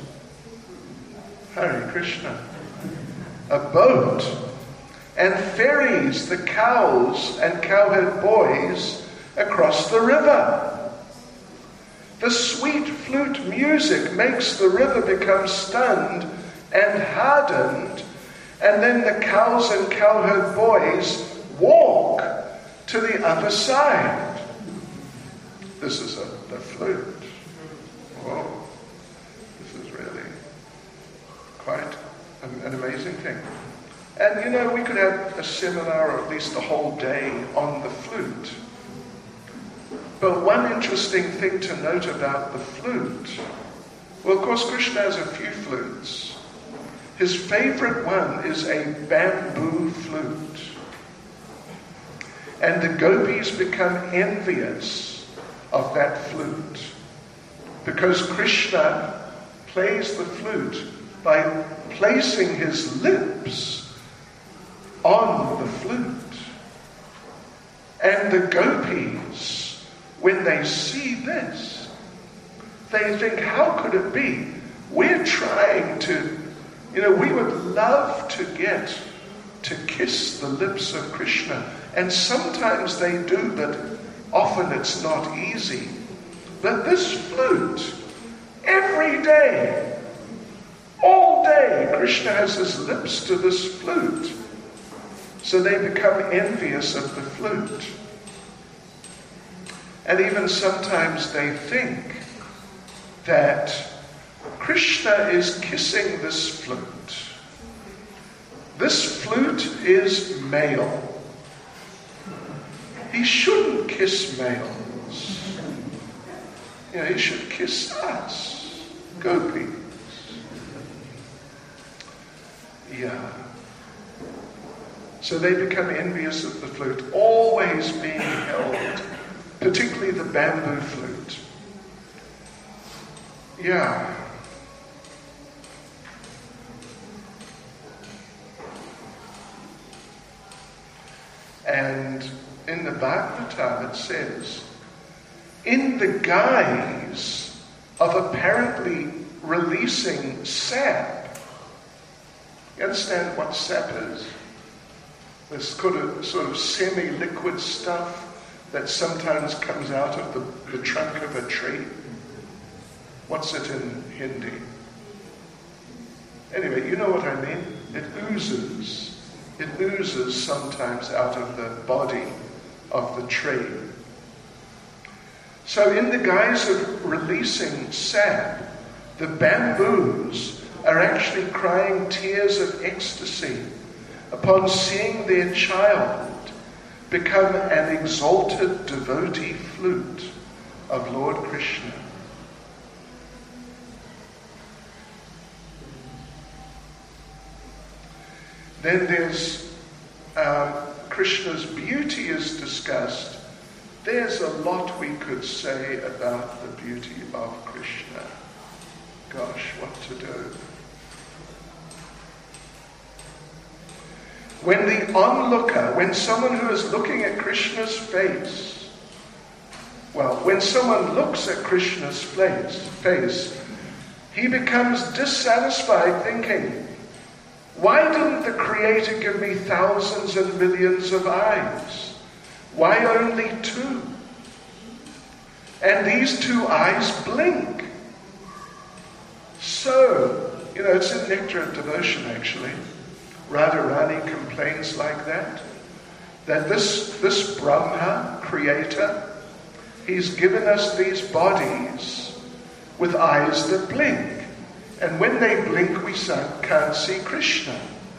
Hare Krishna. A boat. And ferries the cows and cowherd boys across the river. The sweet flute music makes the river become stunned and hardened, and then the cows and cowherd boys walk to the other side. This is a, the flute. Whoa. This is really quite an, an amazing thing. And you know, we could have a seminar or at least a whole day on the flute. But one interesting thing to note about the flute, well, of course, Krishna has a few flutes. His favorite one is a bamboo flute. And the gopis become envious of that flute because Krishna plays the flute by placing his lips on the flute. And the gopis, when they see this, they think, how could it be? We're trying to You know, we would love to get to kiss the lips of Krishna. And sometimes they do, but often it's not easy. But this flute, every day, all day, Krishna has his lips to this flute. So they become envious of the flute. And even sometimes they think that Krishna is kissing this flute. This flute is male. He shouldn't kiss males. You know, he should kiss us, gopis. Yeah. So they become envious of the flute, always being held, particularly the bamboo flute. Yeah. And in the Bhagavatam it says, in the guise of apparently releasing sap. You understand what sap is? This sort of, sort of semi-liquid stuff that sometimes comes out of the, the trunk of a tree. What's it in Hindi? Anyway, you know what I mean? It oozes. It oozes sometimes out of the body of the tree. So in the guise of releasing sap, the bamboos are actually crying tears of ecstasy upon seeing their child become an exalted devotee flute of Lord Krishna. Then there's um, Krishna's beauty is discussed. There's a lot we could say about the beauty of Krishna. Gosh, what to do? When the onlooker, when someone who is looking at Krishna's face, well, when someone looks at Krishna's face, face, he becomes dissatisfied thinking, why didn't the Creator give me thousands and millions of eyes? Why only two? And these two eyes blink. So, you know, it's in Nectar of Devotion actually. Radharani complains like that. That this, this Brahma, Creator, he's given us these bodies with eyes that blink. And when they blink, we can't see Krishna.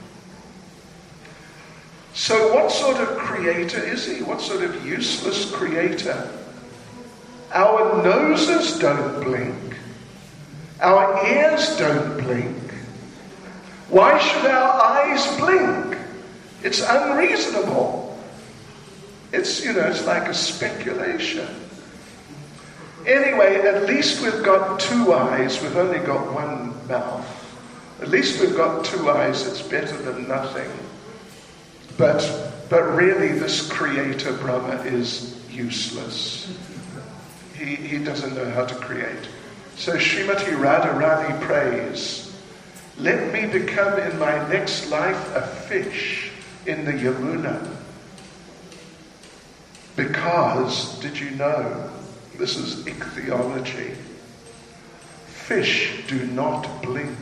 So what sort of creator is he? What sort of useless creator? Our noses don't blink. Our ears don't blink. Why should our eyes blink? It's unreasonable. It's, you know, it's like a speculation. Anyway, at least we've got two eyes. We've only got one mouth. At least we've got two eyes. It's better than nothing. But, but really, this Creator Brahma is useless. He, he doesn't know how to create. So Srimati Radharani prays, let me become in my next life a fish in the Yamuna. Because, did you know, this is ichthyology, fish do not blink.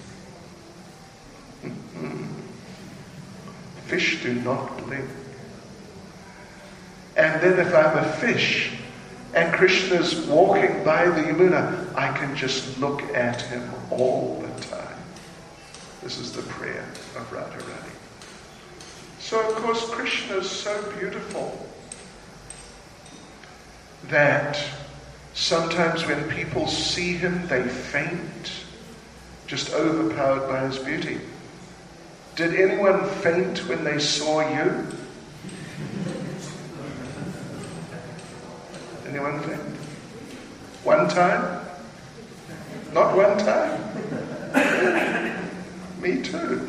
Mm-hmm. Fish do not blink. And then if I'm a fish and Krishna's walking by the Yamuna, I can just look at him all the time. This is the prayer of Radharani. So of course Krishna is so beautiful that sometimes when people see him, they faint, just overpowered by his beauty. Did anyone faint when they saw you? Anyone faint? One time? Not one time? Me too.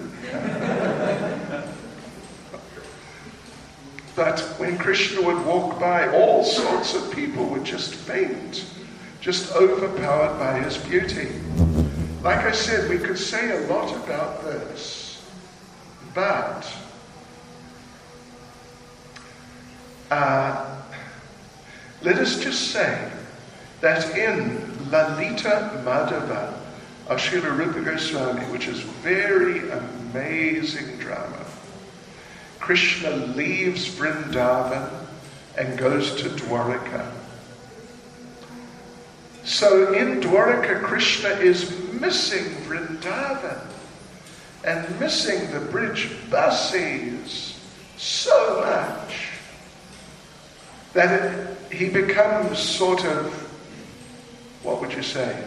But when Krishna would walk by, all sorts of people would just faint, just overpowered by his beauty. Like I said, we could say a lot about this, but uh, let us just say that in Lalita Madhava of Srila Rupa Goswami, which is very amazing drama, Krishna leaves Vrindavan and goes to Dwaraka. So in Dwaraka, Krishna is missing Vrindavan and missing the bridge buses so much that it, he becomes sort of, what would you say,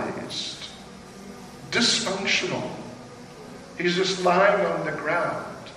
immobilized, dysfunctional. He's just lying on the ground.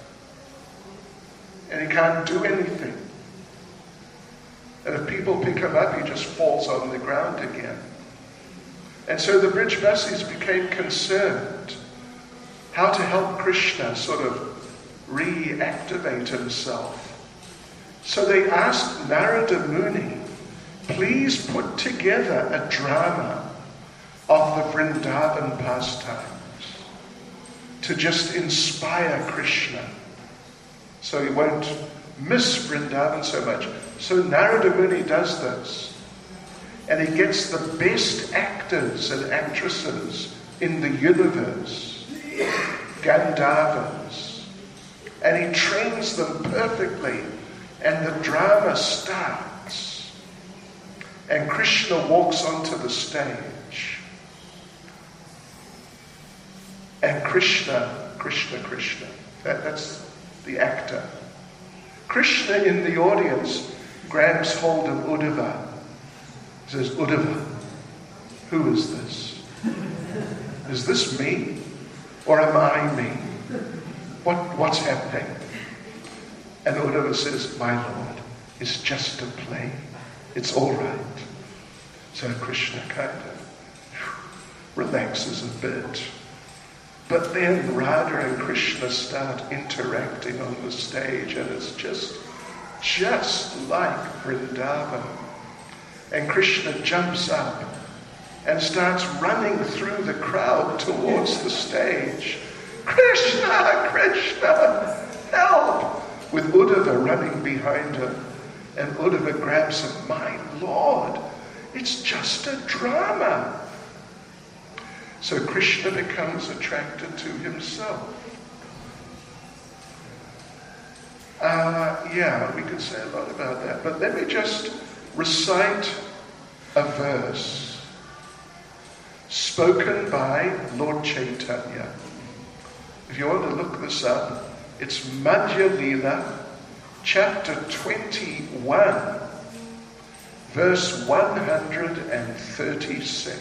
and he can't do anything. And if people pick him up, he just falls on the ground again. And so the Brijvasis became concerned how to help Krishna sort of reactivate himself. So they asked Narada Muni, please put together a drama of the Vrindavan pastimes to just inspire Krishna so he won't miss Vrindavan so much. So Narada Muni does this. And he gets the best actors and actresses in the universe, Gandharvas, and he trains them perfectly, and the drama starts. And Krishna walks onto the stage. And Krishna, Krishna, Krishna, that, that's the actor. Krishna in the audience grabs hold of Uddhava. He says, Uddhava, who is this? Is this me? Or am I me? What, what's happening? And Uddhava says, my Lord, it's just a play. It's all right. So Krishna kind of relaxes a bit. But then Radha and Krishna start interacting on the stage, and it's just, just like Vrindavan. And Krishna jumps up and starts running through the crowd towards the stage. Krishna, Krishna, help! With Uddhava running behind him. And Uddhava grabs him. My Lord, it's just a drama. So Krishna becomes attracted to himself. Uh, yeah, we could say a lot about that. But let me just recite a verse spoken by Lord Chaitanya. If you want to look this up, it's Madhya Lila, chapter twenty-one, verse one hundred thirty-six.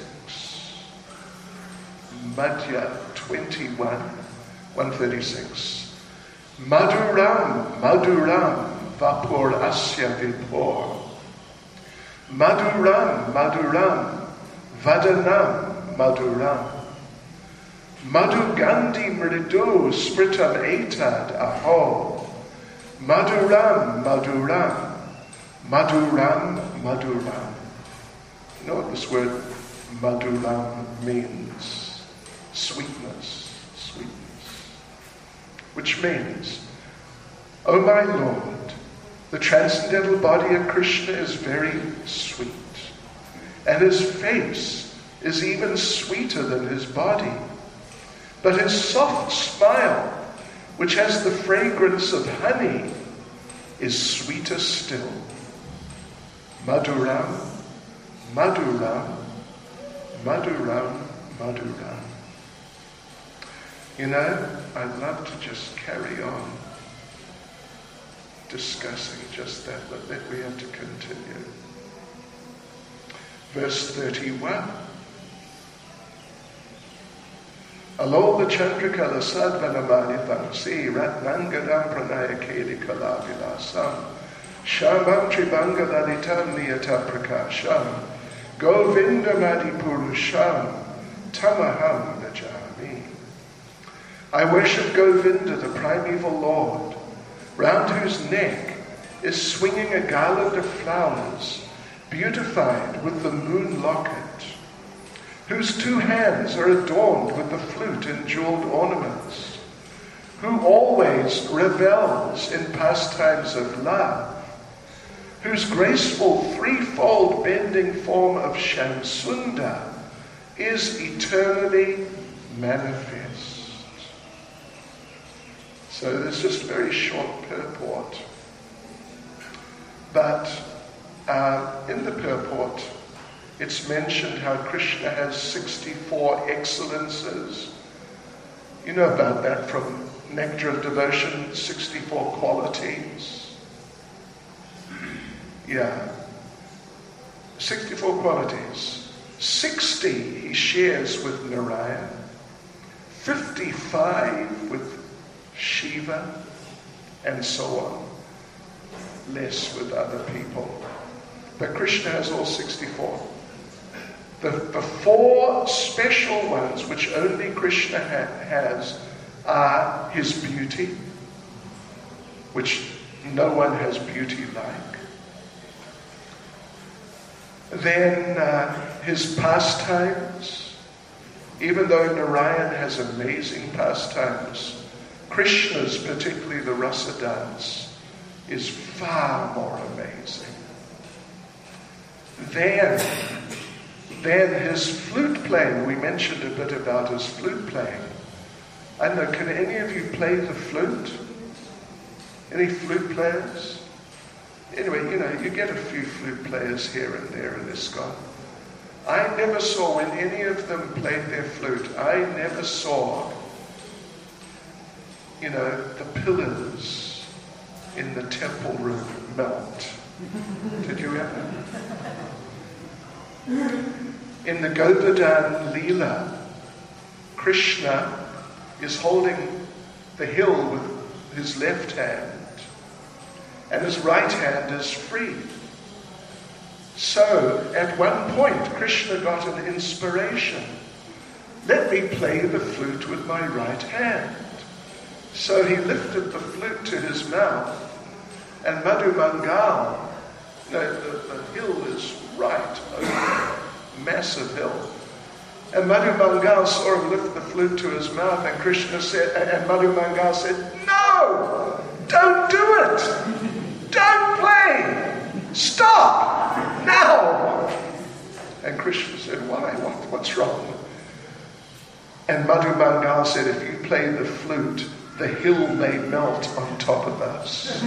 Madhya twenty-one, one thirty-six. Madhuram, Madhuram, Vapur Asya Vipur. Madhuram, Madhuram, Vadanam, Madhuram. Madhugandhi Mridu Smritam Etad Aho. Madhuram, Madhuram, Madhuram, Madhuram. You know what this word Madhuram means? Sweetness, sweetness. Which means, O my Lord, the transcendental body of Krishna is very sweet. And his face is even sweeter than his body. But his soft smile, which has the fragrance of honey, is sweeter still. Madhuram, Madhuram, Madhuram, Madhuram. You know, I'd love to just carry on discussing just that, but then we have to continue. Verse thirty-one. Alola Chandrakala Sadvanamani Si Ratnangadam Pranayakedi Kalavilasam Shamam Tribanga Lalitam Niyata Prakasham Govinda Madipurusham Tamaham Najami. I worship Govinda, the primeval Lord, round whose neck is swinging a garland of flowers, beautified with the moon locket, whose two hands are adorned with the flute and jeweled ornaments, who always revels in pastimes of love, whose graceful threefold bending form of Shamsunda is eternally manifest. So there's just a very short purport. But uh, in the purport, it's mentioned how Krishna has sixty-four excellences. You know about that from Nectar of Devotion, sixty-four qualities. Yeah. sixty-four qualities. sixty he shares with Narayan. fifty-five with Shiva, and so on. less with other people. But Krishna has all sixty-four. The, the four special ones, which only Krishna ha- has, are his beauty, which no one has beauty like. Then uh, his pastimes. Even though Narayan has amazing pastimes, Krishna's, particularly the rasa dance, is far more amazing. Then, then his flute playing. We mentioned a bit about his flute playing. I don't know, can any of you play the flute? Any flute players? Anyway, you know, you get a few flute players here and there in ISKCON. I never saw, when any of them played their flute, I never saw, you know, the pillars in the temple room melt. Did you ever? In the Govardhan Leela, Krishna is holding the hill with his left hand, and his right hand is free. So, at one point, Krishna got an inspiration. Let me play the flute with my right hand. So he lifted the flute to his mouth, and Madhu Mangal, no, the, the hill is right over a massive hill. And Madhu Mangal saw him lift the flute to his mouth, and Krishna said, and Madhu Mangal said, "No! Don't do it! Don't play! Stop! Now!" And Krishna said, "Why? What, what's wrong?" And Madhu Mangal said, "If you play the flute, the hill may melt on top of us.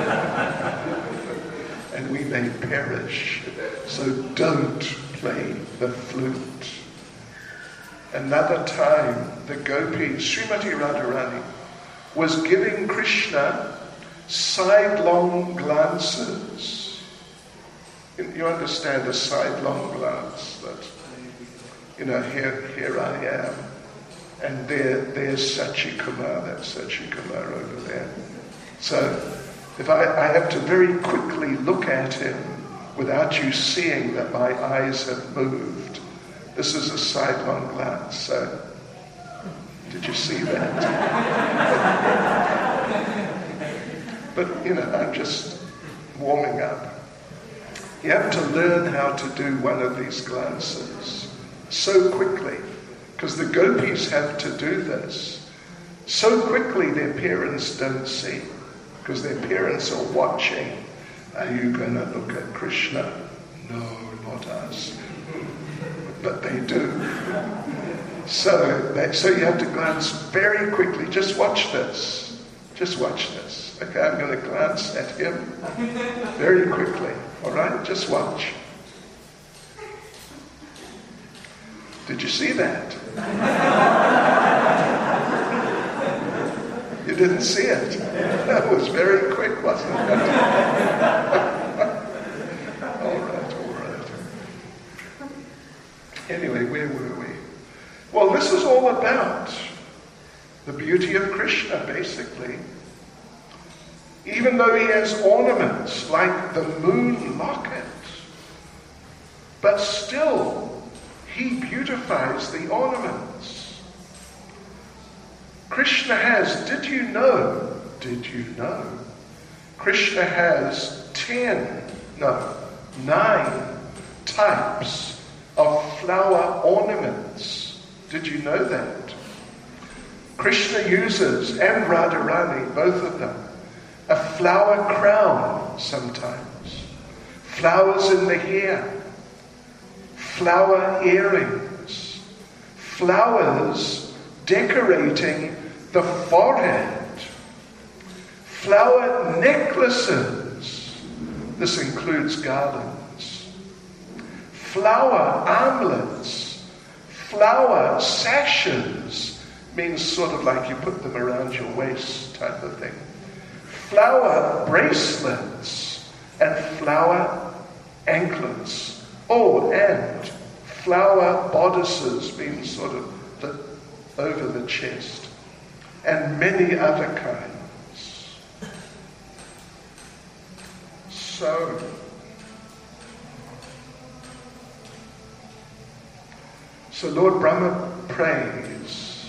And we may perish. So don't play the flute." Another time, the gopis, Srimati Radharani, was giving Krishna sidelong glances. You understand a sidelong glance, that, you know, here, here I am, and there, there's Sachi Kumar, that's Sachi Kumar over there. So, if I, I have to very quickly look at him without you seeing that my eyes have moved, this is a sidelong glance. So, did you see that? But, you know, I'm just warming up. You have to learn how to do one of these glances so quickly, because the gopis have to do this so quickly their parents don't see, because their parents are watching. Are you going to look at Krishna? No, not us. But they do. So, they, so you have to glance very quickly. Just watch this. Just watch this. Okay, I'm going to glance at him very quickly. All right, just watch. Did you see that? You didn't see it. That was very quick, wasn't it? all right, all right. Anyway, where were we? Well, this is all about the beauty of Krishna, basically. Even though he has ornaments like the moon locket, but still he beautifies the ornaments. Krishna has, did you know, did you know, Krishna has ten, no, nine types of flower ornaments. Did you know that? Krishna uses, and Radharani, both of them, a flower crown sometimes, flowers in the hair, flower earrings, flowers decorating the forehead, flower necklaces, this includes garlands, flower armlets, flower sashes, means sort of like you put them around your waist type of thing, flower bracelets, and flower anklets. Oh, and flower bodices, means sort of the, over the chest, and many other kinds. So, so Lord Brahma prays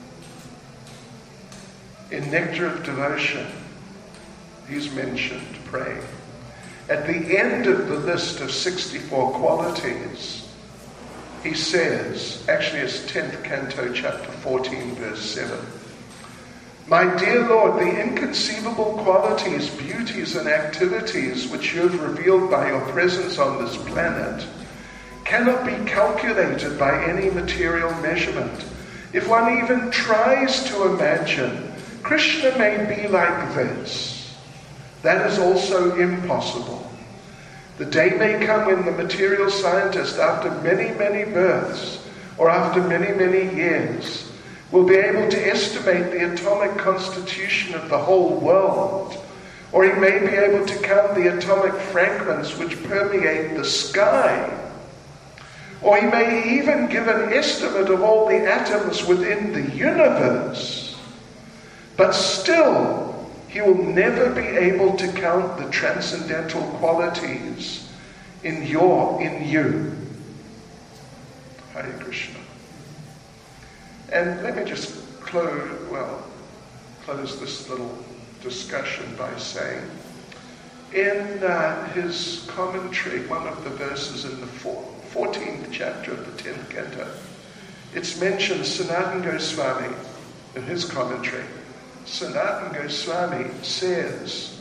in Nectar of Devotion. He's mentioned praying. At the end of the list of sixty-four qualities, he says, actually it's tenth canto, chapter fourteen, verse seven, "My dear Lord, the inconceivable qualities, beauties, and activities which you have revealed by your presence on this planet cannot be calculated by any material measurement. If one even tries to imagine Krishna may be like this, that is also impossible. The day may come when the material scientist, after many, many births, or after many, many years, will be able to estimate the atomic constitution of the whole world, or he may be able to count the atomic fragments which permeate the sky, or he may even give an estimate of all the atoms within the universe, but still he will never be able to count the transcendental qualities in your, in you." Hare Krishna. And let me just close, well, close this little discussion by saying, in uh, his commentary, one of the verses in the fourteenth chapter of the tenth canto, it's mentioned Sanatana Goswami in his commentary. Sanatana Goswami says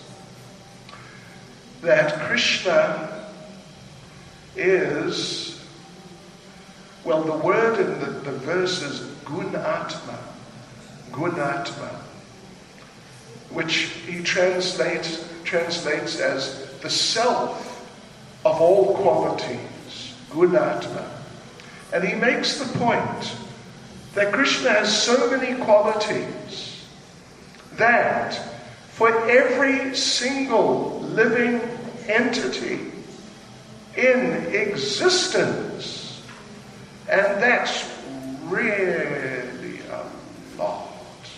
that Krishna is, well, the word in the, the verse is Gunatma, Gunatma, which he translates, translates as the self of all qualities, Gunatma. And he makes the point that Krishna has so many qualities that for every single living entity in existence, and that's really a lot,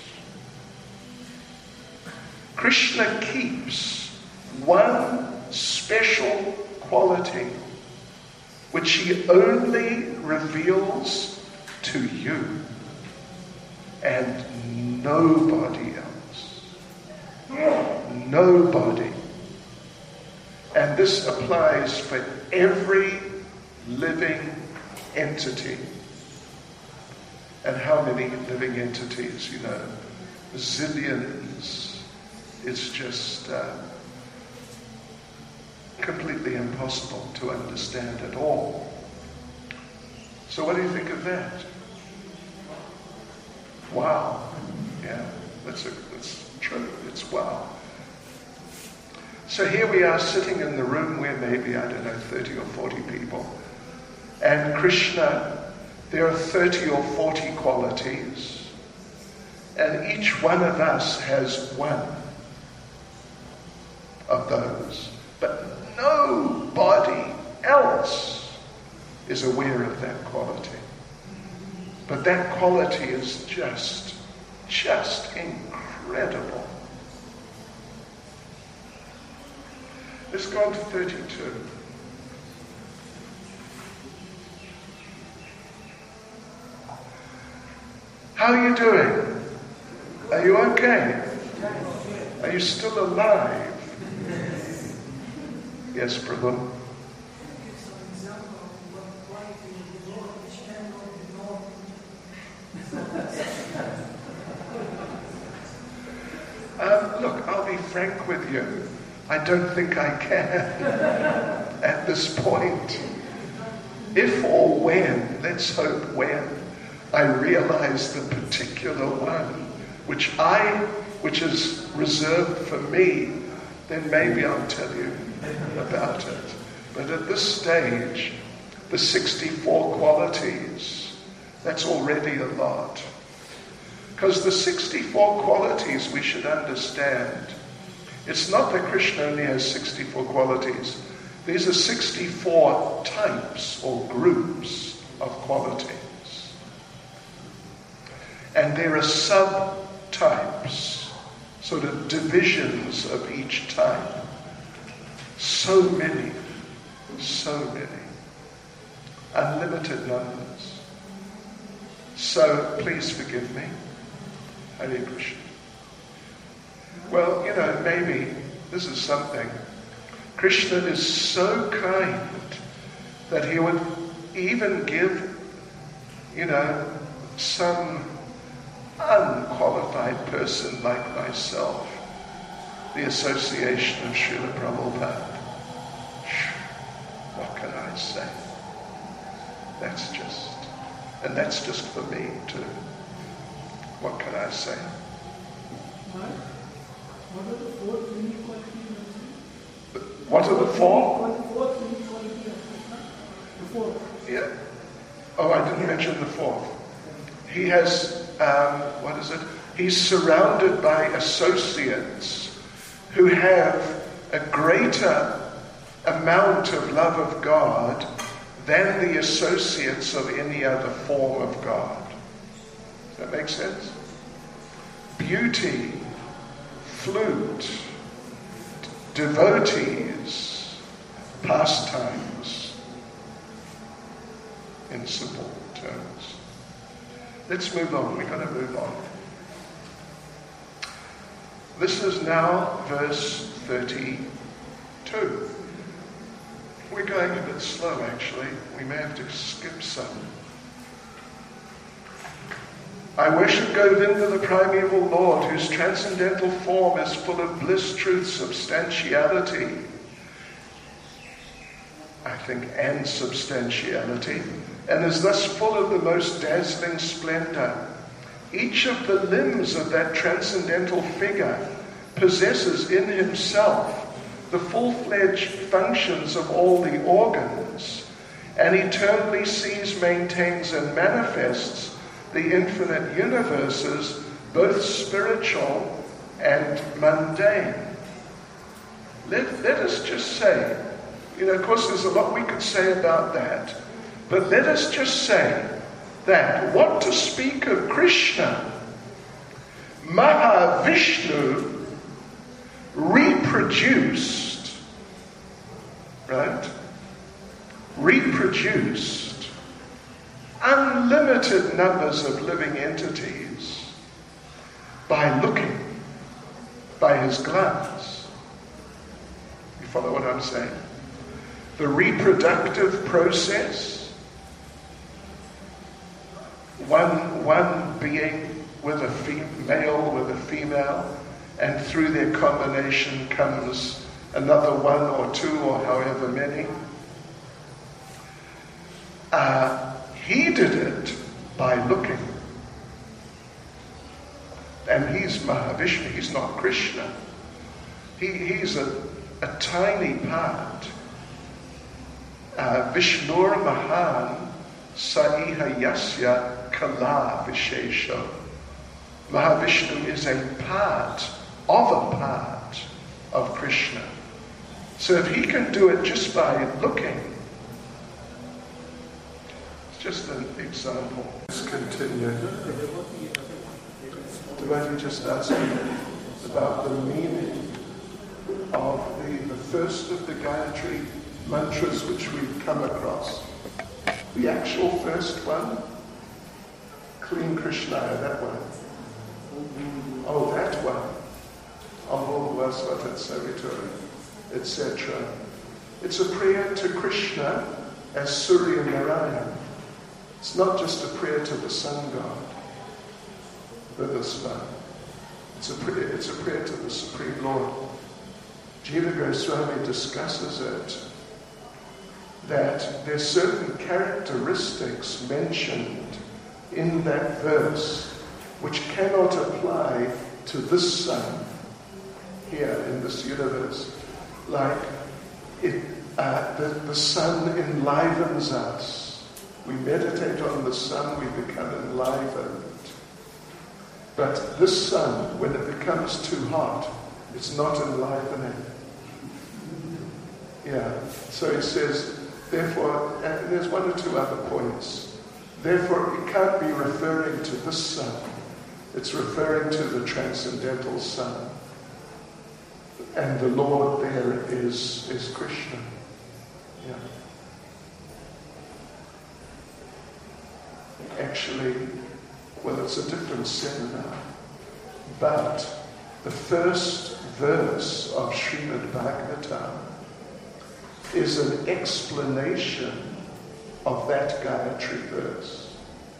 Krishna keeps one special quality which he only reveals to you and nobody else. Nobody. And this applies for every living entity. And how many living entities, you know? Zillions. It's just uh, completely impossible to understand at all. So what do you think of that? Wow. Yeah, that's, a, that's true. It's wow. So here we are sitting in the room where maybe, I don't know, thirty or forty people. And Krishna, there are thirty or forty qualities. And each one of us has one of those. But nobody else is aware of that quality. But that quality is just, just incredible. Let's go on to thirty-two. How are you doing? Are you okay? Are you still alive? Yes, Prabhu. Um, look, I'll be frank with you. I don't think I can at this point. If or when, let's hope when, I realize the particular one which I, which is reserved for me, then maybe I'll tell you about it. But at this stage, the sixty-four qualities, that's already a lot. Because the sixty-four qualities we should understand, it's not that Krishna only has sixty-four qualities. These are sixty-four types or groups of qualities. And there are subtypes, sort of divisions of each type. So many, so many. Unlimited numbers. So please forgive me. Hare Krishna. Well, you know, maybe this is something. Krishna is so kind that he would even give, you know, some unqualified person like myself the association of Srila Prabhupada. What can I say? That's just, and that's just for me too. What can I say? What are the four unique qualities? What are the four? Four unique qualities of Krishna? The four. Yeah. Oh, I didn't mention the fourth. He has, um, what is it? He's surrounded by associates who have a greater amount of love of God than the associates of any other form of God. Does that make sense? Beauty, flute, devotees, pastimes, in simple terms. Let's move on. We're going to move on. This is now verse thirty-two. We're going a bit slow, actually. We may have to skip some. I worship Govinda, the primeval Lord, whose transcendental form is full of bliss, truth, substantiality. I think, and substantiality, and is thus full of the most dazzling splendor. Each of the limbs of that transcendental figure possesses in himself the full-fledged functions of all the organs, and eternally sees, maintains, and manifests the infinite universes, both spiritual and mundane. Let, let us just say, you know, of course there's a lot we could say about that, but let us just say that what to speak of Krishna, Mahavishnu reproduced, right? Reproduced unlimited numbers of living entities by looking, by his glance. You follow what I'm saying? The reproductive process, one, one being with a male with a female, and through their combination comes another one or two or however many. Uh, he did it by looking. And he's Mahavishnu, he's not Krishna. He, he's a, a tiny part. Uh, Vishnur Mahan Saiha Yasya Kala Vishesha. Mahavishnu is a part of a part of Krishna. So if he can do it just by looking, it's just an example. Let's continue. Devotee just asked me about the meaning of the, the first of the Gayatri mantras which we've come across. The actual first one, Clean Krishnaya, that one. Oh, that one. Aho Vasvatat Savitori, et cetera. It's a prayer to Krishna as Surya Narayan. It's not just a prayer to the sun god, Vivasva. It's a prayer, it's a prayer to the Supreme Lord. Jiva Goswami discusses it, that there's certain characteristics mentioned in that verse which cannot apply to this sun here in this universe. Like it, uh, the, the sun enlivens us. We meditate on the sun, we become enlivened. But this sun, when it becomes too hot, it's not enlivening. Yeah, so he says, therefore, and there's one or two other points. Therefore, it can't be referring to this sun. It's referring to the transcendental sun. And the Lord there is, is Krishna. Yeah. Actually, well, it's a different seminar, but the first verse of Srimad Bhagavatam is an explanation of that Gayatri verse.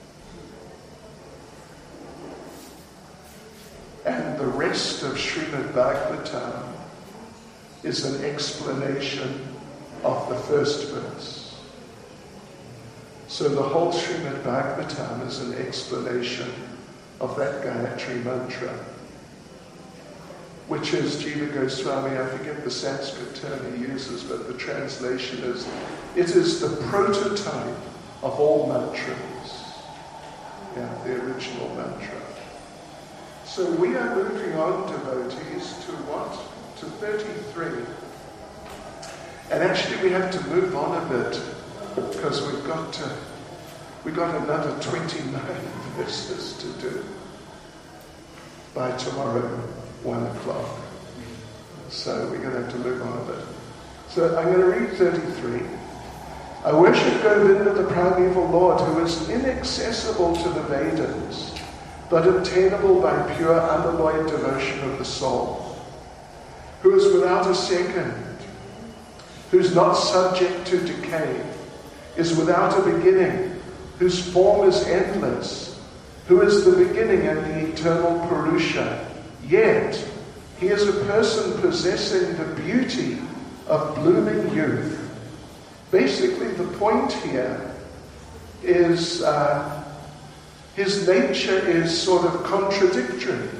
And the rest of Srimad Bhagavatam is an explanation of the first verse. So the whole Srimad Bhagavatam is an explanation of that Gayatri mantra, which is Jiva Goswami, I forget the Sanskrit term he uses, but the translation is, it is the prototype of all mantras. Yeah, the original mantra. So we are moving on, devotees, to what? To thirty-three. And actually we have to move on a bit, because we've got to, we've got another twenty-nine verses to do by tomorrow, one o'clock. So we're going to have to move on a bit. So I'm going to read thirty-three. I worship Govinda, the primeval Lord, who is inaccessible to the Vedas, but obtainable by pure unalloyed devotion of the soul, who is without a second, who's not subject to decay, is without a beginning, whose form is endless, who is the beginning and the eternal Purusha. Yet, he is a person possessing the beauty of blooming youth. Basically, the point here is uh, his nature is sort of contradictory.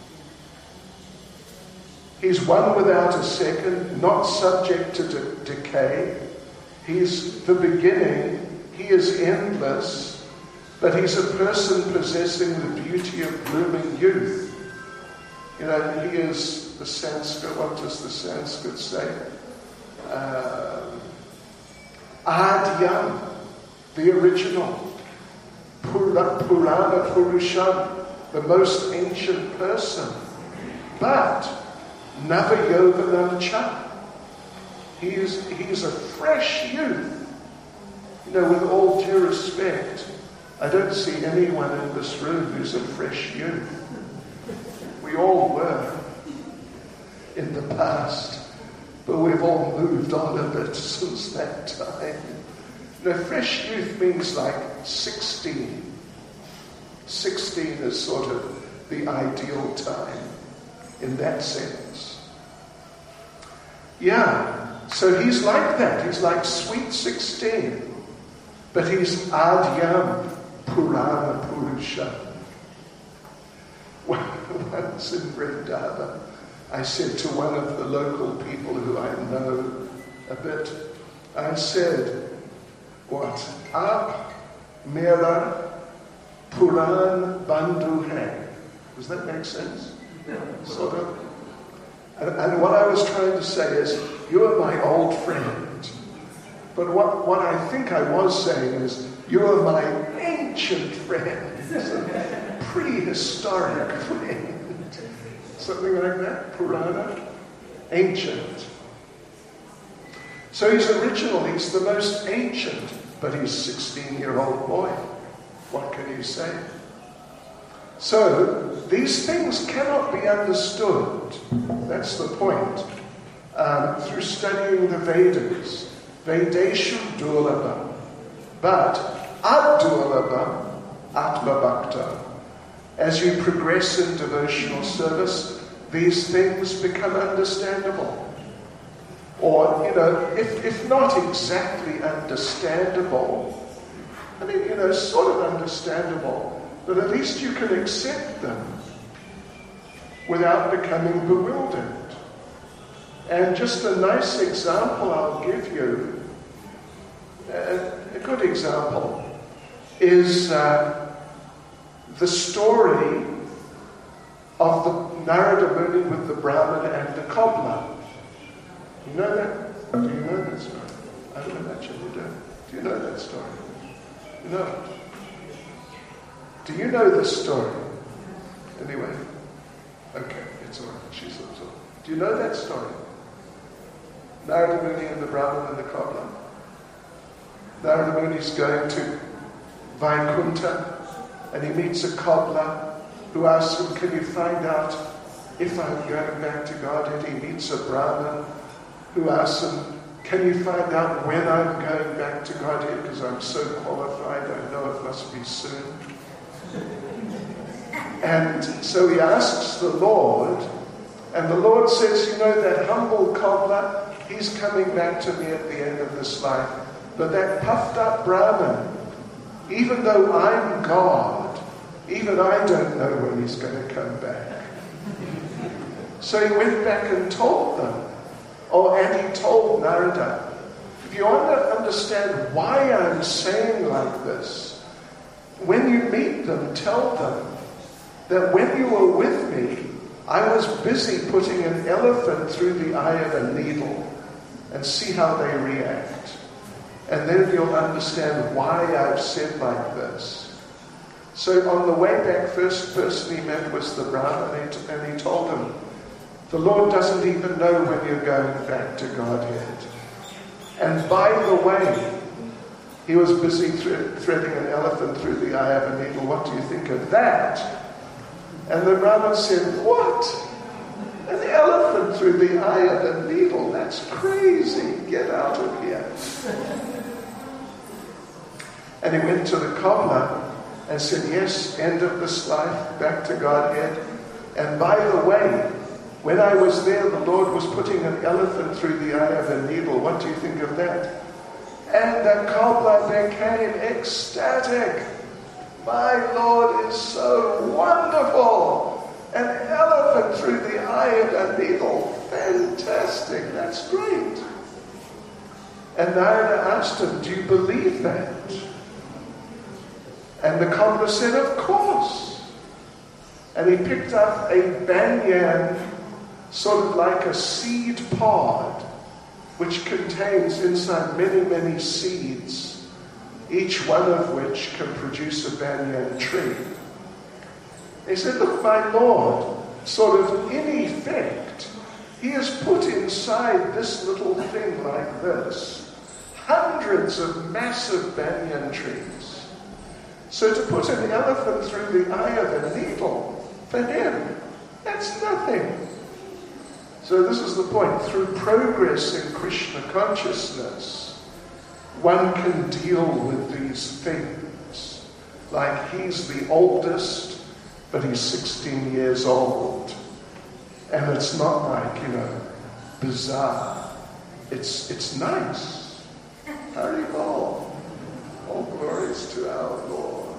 He's one without a second, not subject to de- decay. He's the beginning. He is endless, but he's a person possessing the beauty of blooming youth. You know, he is the Sanskrit, what does the Sanskrit say? Uh, Adyam, the original. Pura, Purana Purusham, the most ancient person. But Navayoganam Cha, he is, he is a fresh youth. You know, with all due respect, I don't see anyone in this room who's a fresh youth. We all were in the past, but we've all moved on a bit since that time. You know, fresh youth means like sixteen. sixteen is sort of the ideal time in that sense. Yeah, so he's like that. He's like sweet sixteen. But he's Adyam Purana Purusha. Once in Vrindavan, I said to one of the local people who I know a bit, I said, what? Aap mera Puran Bandhu hai. Does that make sense? Sort of. And, and what I was trying to say is, you are my old friend. But what, what I think I was saying is, you are my ancient friend. Prehistoric friend. Something like that, Purana. Ancient. So he's original, he's the most ancient, but he's a sixteen-year-old boy. What can you say? So, these things cannot be understood, that's the point, um, through studying the Vedas. Vedeshu durlabham, but ad-durlabham atma-bhakta. As you progress in devotional service, these things become understandable. Or, you know, if, if not exactly understandable, I mean, you know, sort of understandable, but at least you can accept them without becoming bewildered. And just a nice example I'll give you, a, a good example, is uh, the story of the Narada Muni with the Brahmana and the cobbler. You know that? Do you know that story? I don't imagine you do. Do you know that story? You know it? Do you know this story? Anyway, okay, it's all right. She's absorbed. Do you know that story? Narada Muni and the Brahman and the cobbler. Narada Muni's going to Vaikuntha and he meets a cobbler who asks him, can you find out if I'm going back to Godhead? He meets a Brahman who asks him, can you find out when I'm going back to Godhead? Because I'm so qualified, I know it must be soon. And so he asks the Lord, and the Lord says, you know, that humble cobbler, he's coming back to me at the end of this life. But that puffed up Brahman, even though I'm God, even I don't know when he's going to come back. So he went back and told them. Oh, and he told Narada, if you want to understand why I'm saying like this, when you meet them, tell them that when you were with me, I was busy putting an elephant through the eye of a needle, and see how they react. And then you'll understand why I've said like this. So on the way back, first person he met was the Brahman, and he told him, the Lord doesn't even know when you're going back to Godhead. And by the way, he was busy thre- threading an elephant through the eye of a needle. What do you think of that? And the Brahman said, what? An elephant through the eye of a needle? That's crazy. Get out of here. And he went to the cobbler and said, yes, end of this life, back to Godhead. And by the way, when I was there, the Lord was putting an elephant through the eye of a needle. What do you think of that? And the cobbler became ecstatic. My Lord is so wonderful. An elephant through the eye of a needle. Fantastic. That's great. And Narada asked him, do you believe that? And the cobbler said, of course. And he picked up a banyan, sort of like a seed pod, which contains inside many, many seeds, each one of which can produce a banyan tree. He said, look, my Lord, sort of in effect, he has put inside this little thing like this hundreds of massive banyan trees. So to put an elephant through the eye of a needle, for him, that's nothing. So this is the point. Through progress in Krishna consciousness, one can deal with these things. Like he's the oldest, but he's sixteen years old. And it's not like, you know, bizarre. It's it's nice. Hari Bol. All glories to our Lord.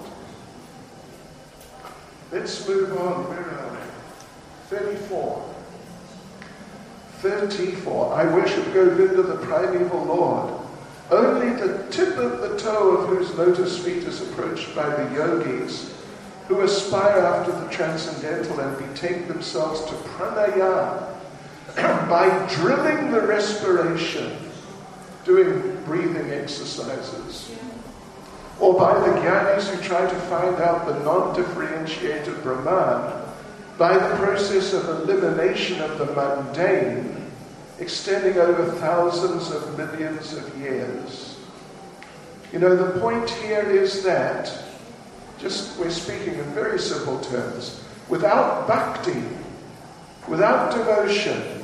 Let's move on. Where are we? thirty-four. thirty-four. I worship Govinda, the primeval Lord. Only the tip of the toe of whose lotus feet is approached by the yogis who aspire after the transcendental and betake themselves to pranayama by drilling the respiration, doing breathing exercises, or by the jnanis who try to find out the non-differentiated Brahman by the process of elimination of the mundane, extending over thousands of millions of years. You know, the point here is that, just we're speaking in very simple terms, without bhakti, without devotion,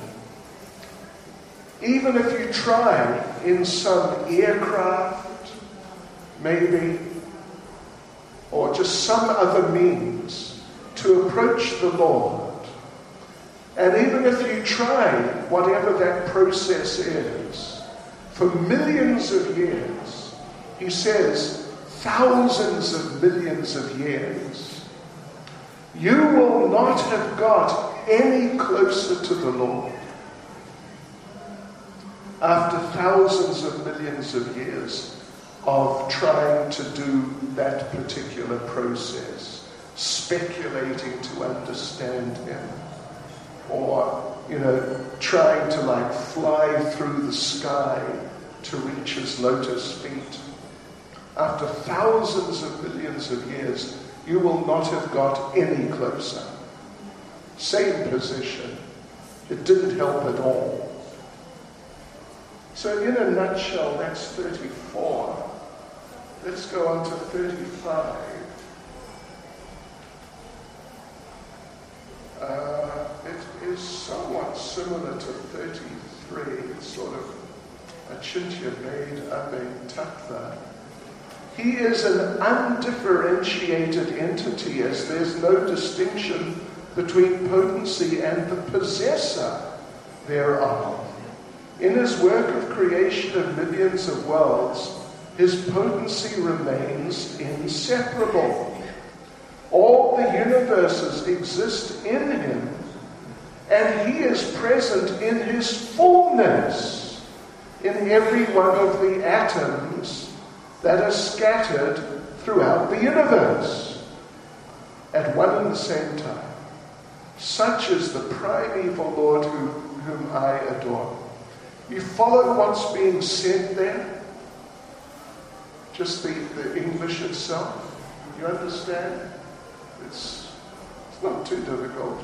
even if you try in some aircraft, maybe, or just some other means to approach the Lord, and even if you try whatever that process is, for millions of years, he says thousands of millions of years, you will not have got any closer to the Lord after thousands of millions of years of trying to do that particular process, speculating to understand him, or, you know, trying to like fly through the sky to reach his lotus feet. After thousands of millions of years, you will not have got any closer. Same position, It didn't help at all. So in a nutshell, that's thirty-four. Let's go on to thirty-five. Uh, it is somewhat similar to thirty-three. It's sort of Achintya Ved Abe Tattva. He is an undifferentiated entity, as there's no distinction between potency and the possessor thereof. In his work of creation of millions of worlds, his potency remains inseparable. All the universes exist in him, and he is present in his fullness in every one of the atoms that are scattered throughout the universe at one and the same time. Such is the primeval Lord who, whom I adore. You follow what's being said there? Just the, the English itself? You understand? It's, it's not too difficult.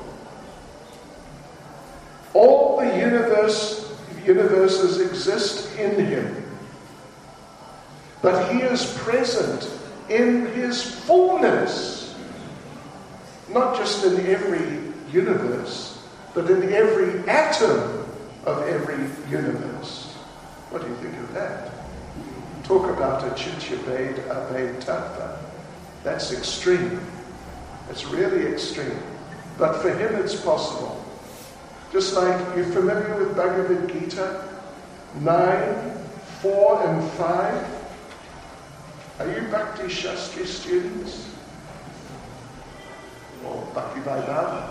All the universe, universes exist in him. But he is present in his fullness. Not just in every universe, but in every atom of every universe. What do you think of that? Talk about Achintya Ved Abe Tattva. That's extreme. It's really extreme. But for him it's possible. Just like, you're familiar with Bhagavad Gita? nine, four and five. Are you Bhakti Shastri students? Or Bhakti Vedanta?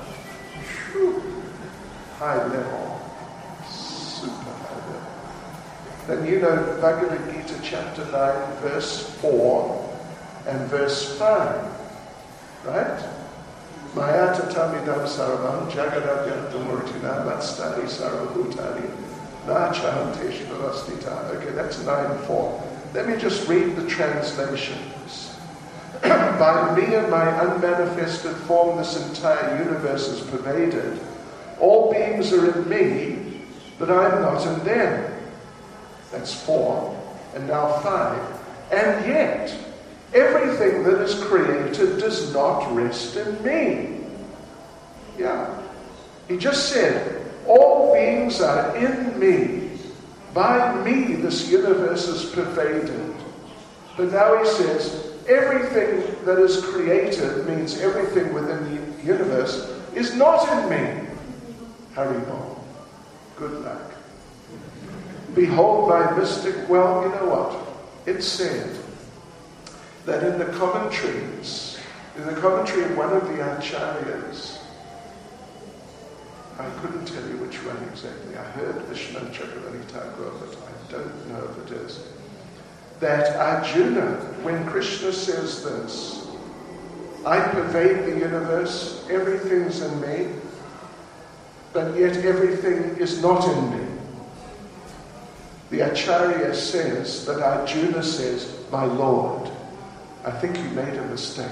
High level. Super high level. Then you know Bhagavad Gita chapter nine, verse four and verse five. Right? Maya tatamidam sarvam jagadadyantamurtina matstani sarvabhutani nachahanteshu avastita. Okay, that's nine four. Let me just read the translations. By me and my unmanifested form this entire universe is pervaded. All beings are in me, but I am not in them. That's four. And now five. And yet, everything that is created does not rest in me. Yeah. He just said, all beings are in me. By me this universe is pervaded. But now he says, everything that is created means everything within the universe is not in me. Haribol. Good luck. Behold thy mystic. Well, you know what? It said that in the commentaries, in the commentary of one of the acharyas, I couldn't tell you which one exactly. I heard Vishnu Chakravarti Thakur, but I don't know if it is. That Arjuna, when Krishna says this, I pervade the universe, everything's in me, but yet everything is not in me. The Acharya says that Arjuna says, my Lord, I think you made a mistake.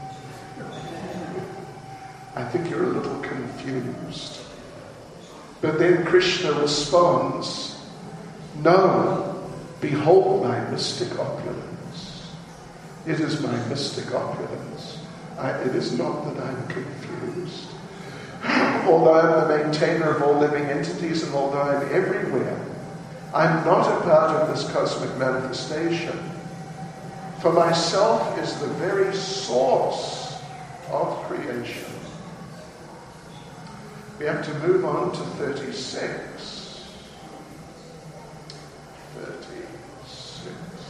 I think you're a little confused. But then Krishna responds, no, behold my mystic opulence. It is my mystic opulence. I, it is not that I'm confused. Although I'm the maintainer of all living entities and although I'm everywhere, I'm not a part of this cosmic manifestation. For myself is the very source of creation. We have to move on to thirty-six. thirty-six.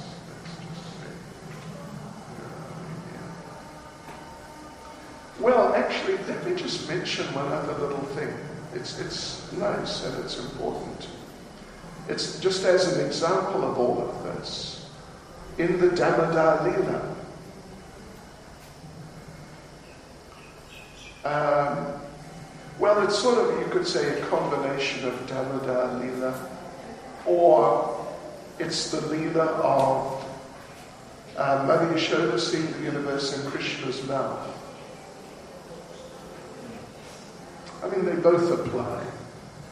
Well, actually, let me just mention one other little thing. It's, it's nice and it's important. It's just as an example of all of this. In the Damodar Leela, um, well, it's sort of, you could say, a combination of Damodar Leela, or it's the Leela of uh, Mother Yashoda seeing the universe in Krishna's mouth. I mean, they both apply.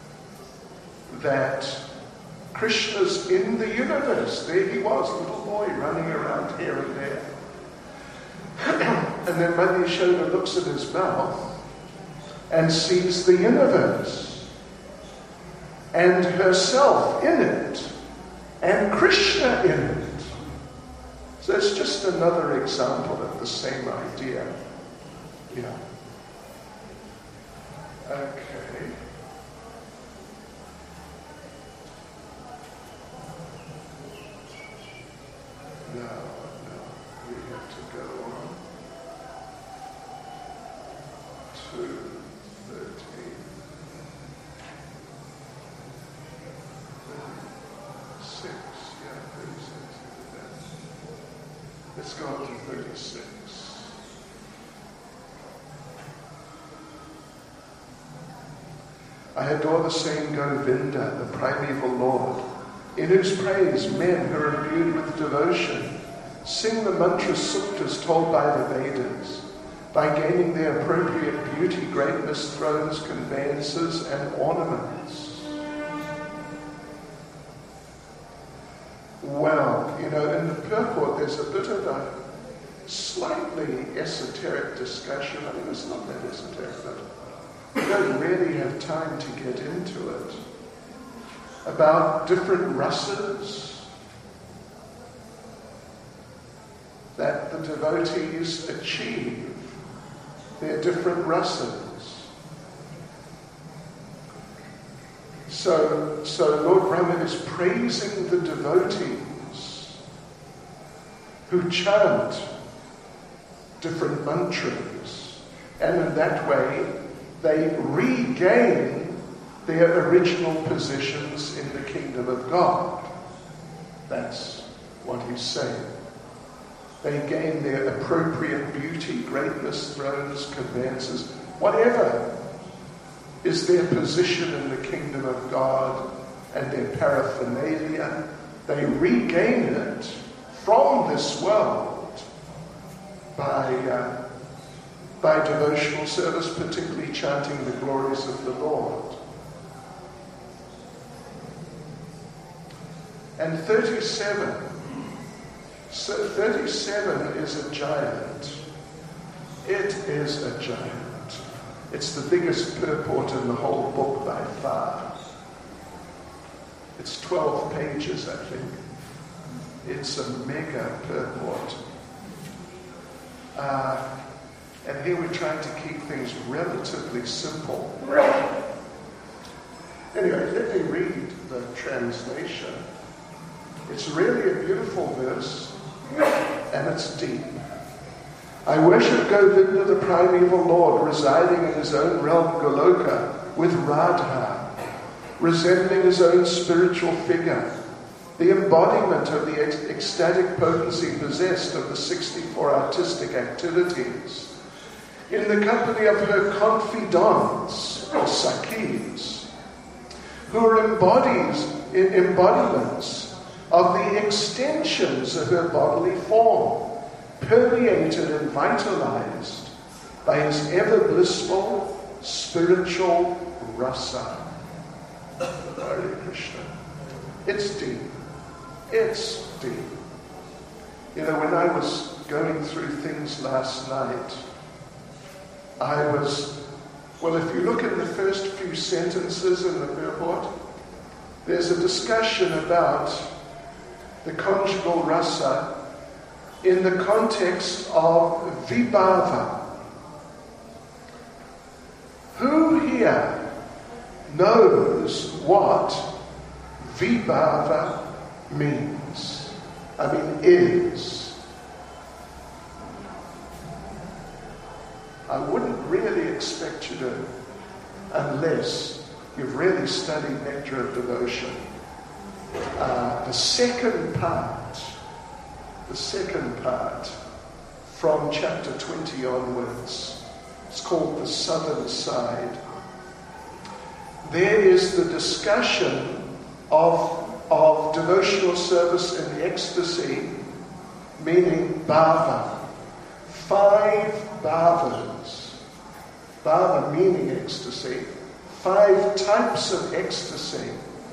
that Krishna's in the universe. There he was, little boy running around here and there. And then Mother Yashoda looks at his mouth and sees the universe and herself in it and Krishna in it. So it's just another example of the same idea. Yeah. Okay. No, no, we have to go on to thirteen. thirty-six, yeah, thirty-six. Let's go on to thirty-six. I adore the same Govinda, the primeval Lord, in whose praise men who are imbued with devotion sing the mantra suktas told by the Vedas, by gaining their appropriate beauty, greatness, thrones, conveyances, and ornaments. Well, you know, in the purport there's a bit of a slightly esoteric discussion. I mean, it's not that esoteric, but we don't really have time to get into it. About different rasas that the devotees achieve. They're different rasas. So, so Lord Brahma is praising the devotees who chant different mantras, and in that way they regain their original positions in the kingdom of God. That's what he's saying. They gain their appropriate beauty, greatness, thrones, conveyances, whatever is their position in the kingdom of God and their paraphernalia. They regain it from this world by uh, by devotional service, particularly chanting the glories of the Lord. And thirty-seven. So thirty-seven is a giant. It is a giant. It's the biggest purport in the whole book by far. It's twelve pages, I think. It's a mega purport. Uh, and here we're trying to keep things relatively simple. Anyway, let me read the translation. It's really a beautiful verse, and it's deep. I worship Govinda, the primeval Lord, residing in his own realm, Goloka, with Radha, resembling his own spiritual figure, the embodiment of the ec- ecstatic potency possessed of the sixty-four artistic activities, in the company of her confidants, or sakhis, who are embodies, embodiments of the extensions of her bodily form, permeated and vitalized by his ever blissful spiritual rasa. Hare Krishna. It's deep. It's deep. You know, when I was going through things last night, I was, well, if you look at the first few sentences in the purport, there's a discussion about the conjugal rasa in the context of vibhava. Who here knows what vibhava means? I mean, is. I wouldn't really expect you to, unless you've really studied Nectar of Devotion. Uh, the second part, the second part from chapter twenty onwards, it's called the Southern Side. There is the discussion of, of devotional service in ecstasy, meaning bhava. Five bhavas. Bhava meaning ecstasy. Five types of ecstasy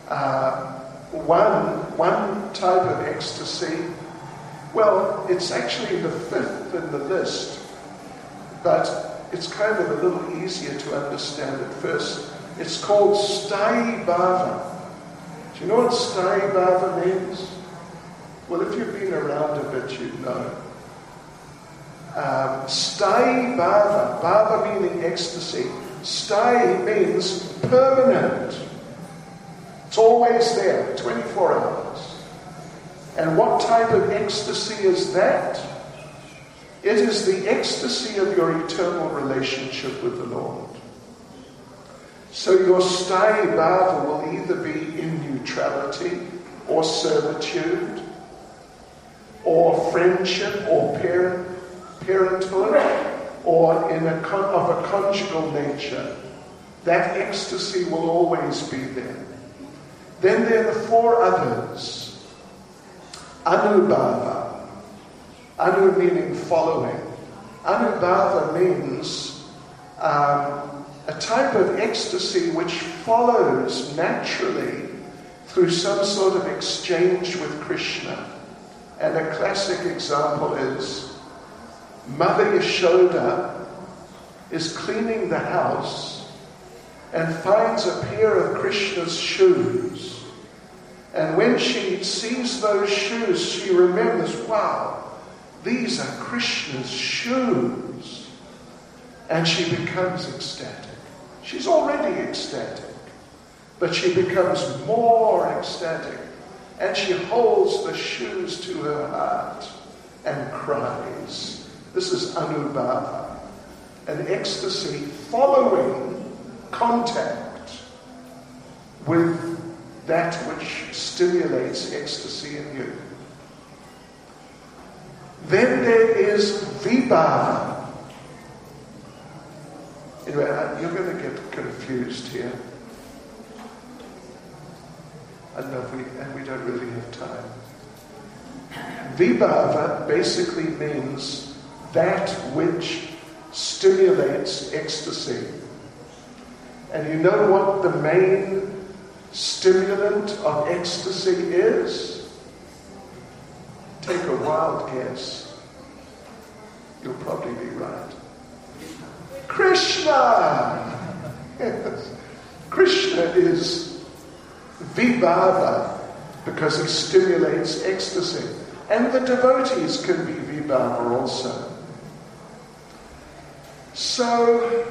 Uh, one, one type of ecstasy, well, it's actually the fifth in the list, but it's kind of a little easier to understand at first. It's called Sthāyī Bhava. Do you know what Sthāyī Bhava means? Well, if you've been around a bit, you'd know. Um, Sthāyī Bhava, Bhava meaning ecstasy. Sthāyī means permanent. It's always there, twenty-four hours. And what type of ecstasy is that? It is the ecstasy of your eternal relationship with the Lord. So your Sthāyī Bhava will either be in neutrality or servitude or friendship or parent, parenthood or in a con- of a conjugal nature. That ecstasy will always be there. Then there are the four others. Anubhava. Anu meaning following. Anubhava means um, a type of ecstasy which follows naturally through some sort of exchange with Krishna. And a classic example is Mother Yashoda is cleaning the house and finds a pair of Krishna's shoes. And when she sees those shoes, she remembers, wow, these are Krishna's shoes. And she becomes ecstatic. She's already ecstatic, but she becomes more ecstatic. And she holds the shoes to her heart and cries. This is Anubhava, an ecstasy following contact with that which stimulates ecstasy in you. Then there is Vibhava. Anyway, you're going to get confused here. I don't know if we, and we don't really have time. Vibhava basically means that which stimulates ecstasy. And you know what the main stimulant of ecstasy is? Take a wild guess. You'll probably be right. Krishna! Yes. Krishna is Vibhava because he stimulates ecstasy. And the devotees can be Vibhava also. So,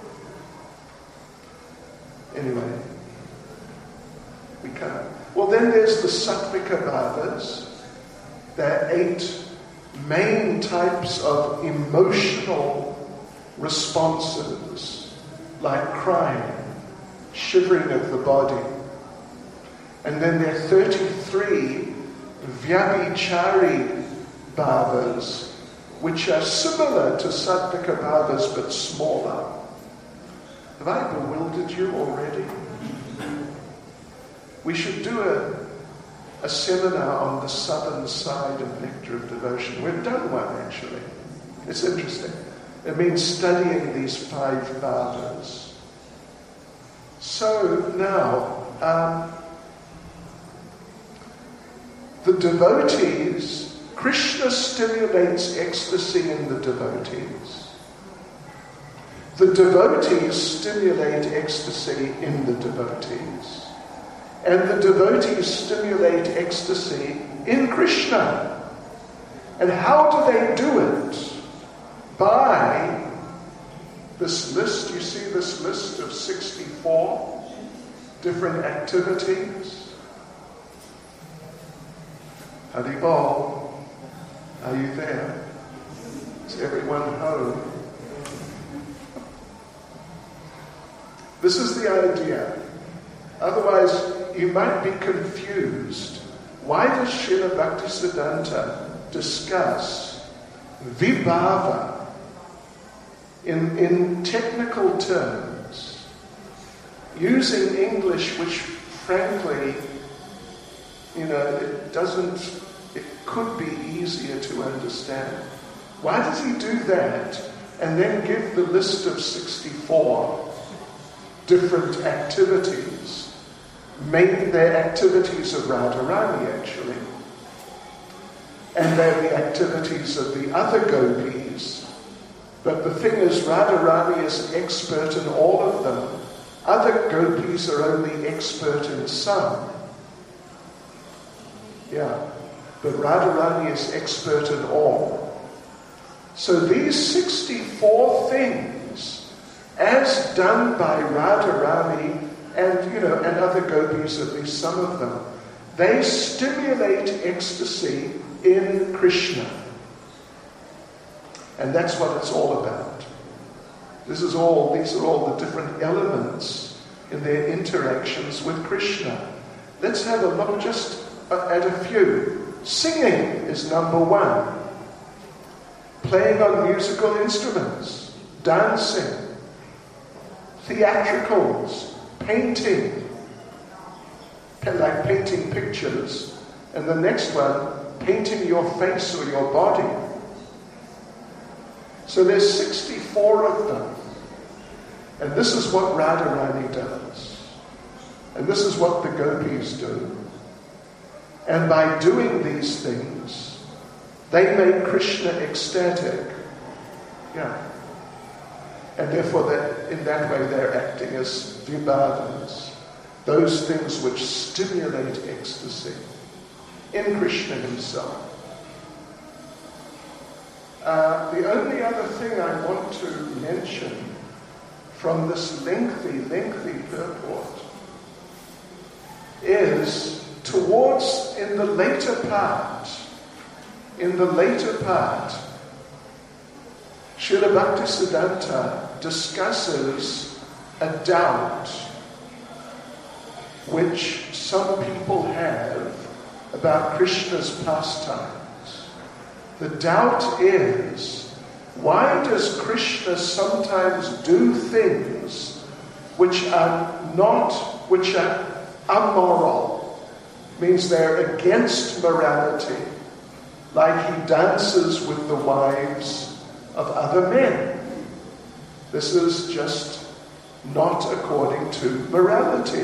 anyway, we can't. Well, then there's the Sattvika Bhavas. There are eight main types of emotional responses, like crying, shivering of the body. And then there are thirty-three Vyabhichari Bhavas, which are similar to Sattvika Bhavas but smaller. Have I bewildered you already? We should do a, a seminar on the southern side of Nectar of Devotion. We've done one, actually. It's interesting. It means studying these five bhavas. So now, um, the devotees, Krishna stimulates ecstasy in the devotees. The devotees stimulate ecstasy in the devotees. And the devotees stimulate ecstasy in Krishna. And how do they do it? By this list. You see this list of sixty-four different activities? Haribol, are you there? Is everyone home? This is the idea. Otherwise, you might be confused. Why does Srila Bhaktisiddhanta discuss Vibhava in, in technical terms, using English which, frankly, you know, it doesn't, it could be easier to understand. Why does he do that and then give the list of sixty-four different activities made their activities of Radharani, actually. And they're the activities of the other gopis. But the thing is, Radharani is expert in all of them. Other gopis are only expert in some. Yeah. But Radharani is expert in all. So these sixty-four things, as done by Radharani and, you know, and other gopis, at least some of them, they stimulate ecstasy in Krishna. And that's what it's all about. This is all, these are all the different elements in their interactions with Krishna. Let's have a look just at a few. Singing is number one. Playing on musical instruments, dancing, theatricals, painting, like painting pictures, and the next one, painting your face or your body. So there's sixty-four of them. And this is what Radharani does. And this is what the gopis do. And by doing these things, they make Krishna ecstatic. Yeah. And therefore, that, in that way, they're acting as vibhavas, those things which stimulate ecstasy in Krishna himself. Uh, the only other thing I want to mention from this lengthy, lengthy purport is towards, in the later part, in the later part, Srila Bhaktisiddhanta discusses a doubt which some people have about Krishna's pastimes. The doubt is, why does Krishna sometimes do things which are not, which are amoral, means they're against morality, like he dances with the wives of other men. This is just not according to morality.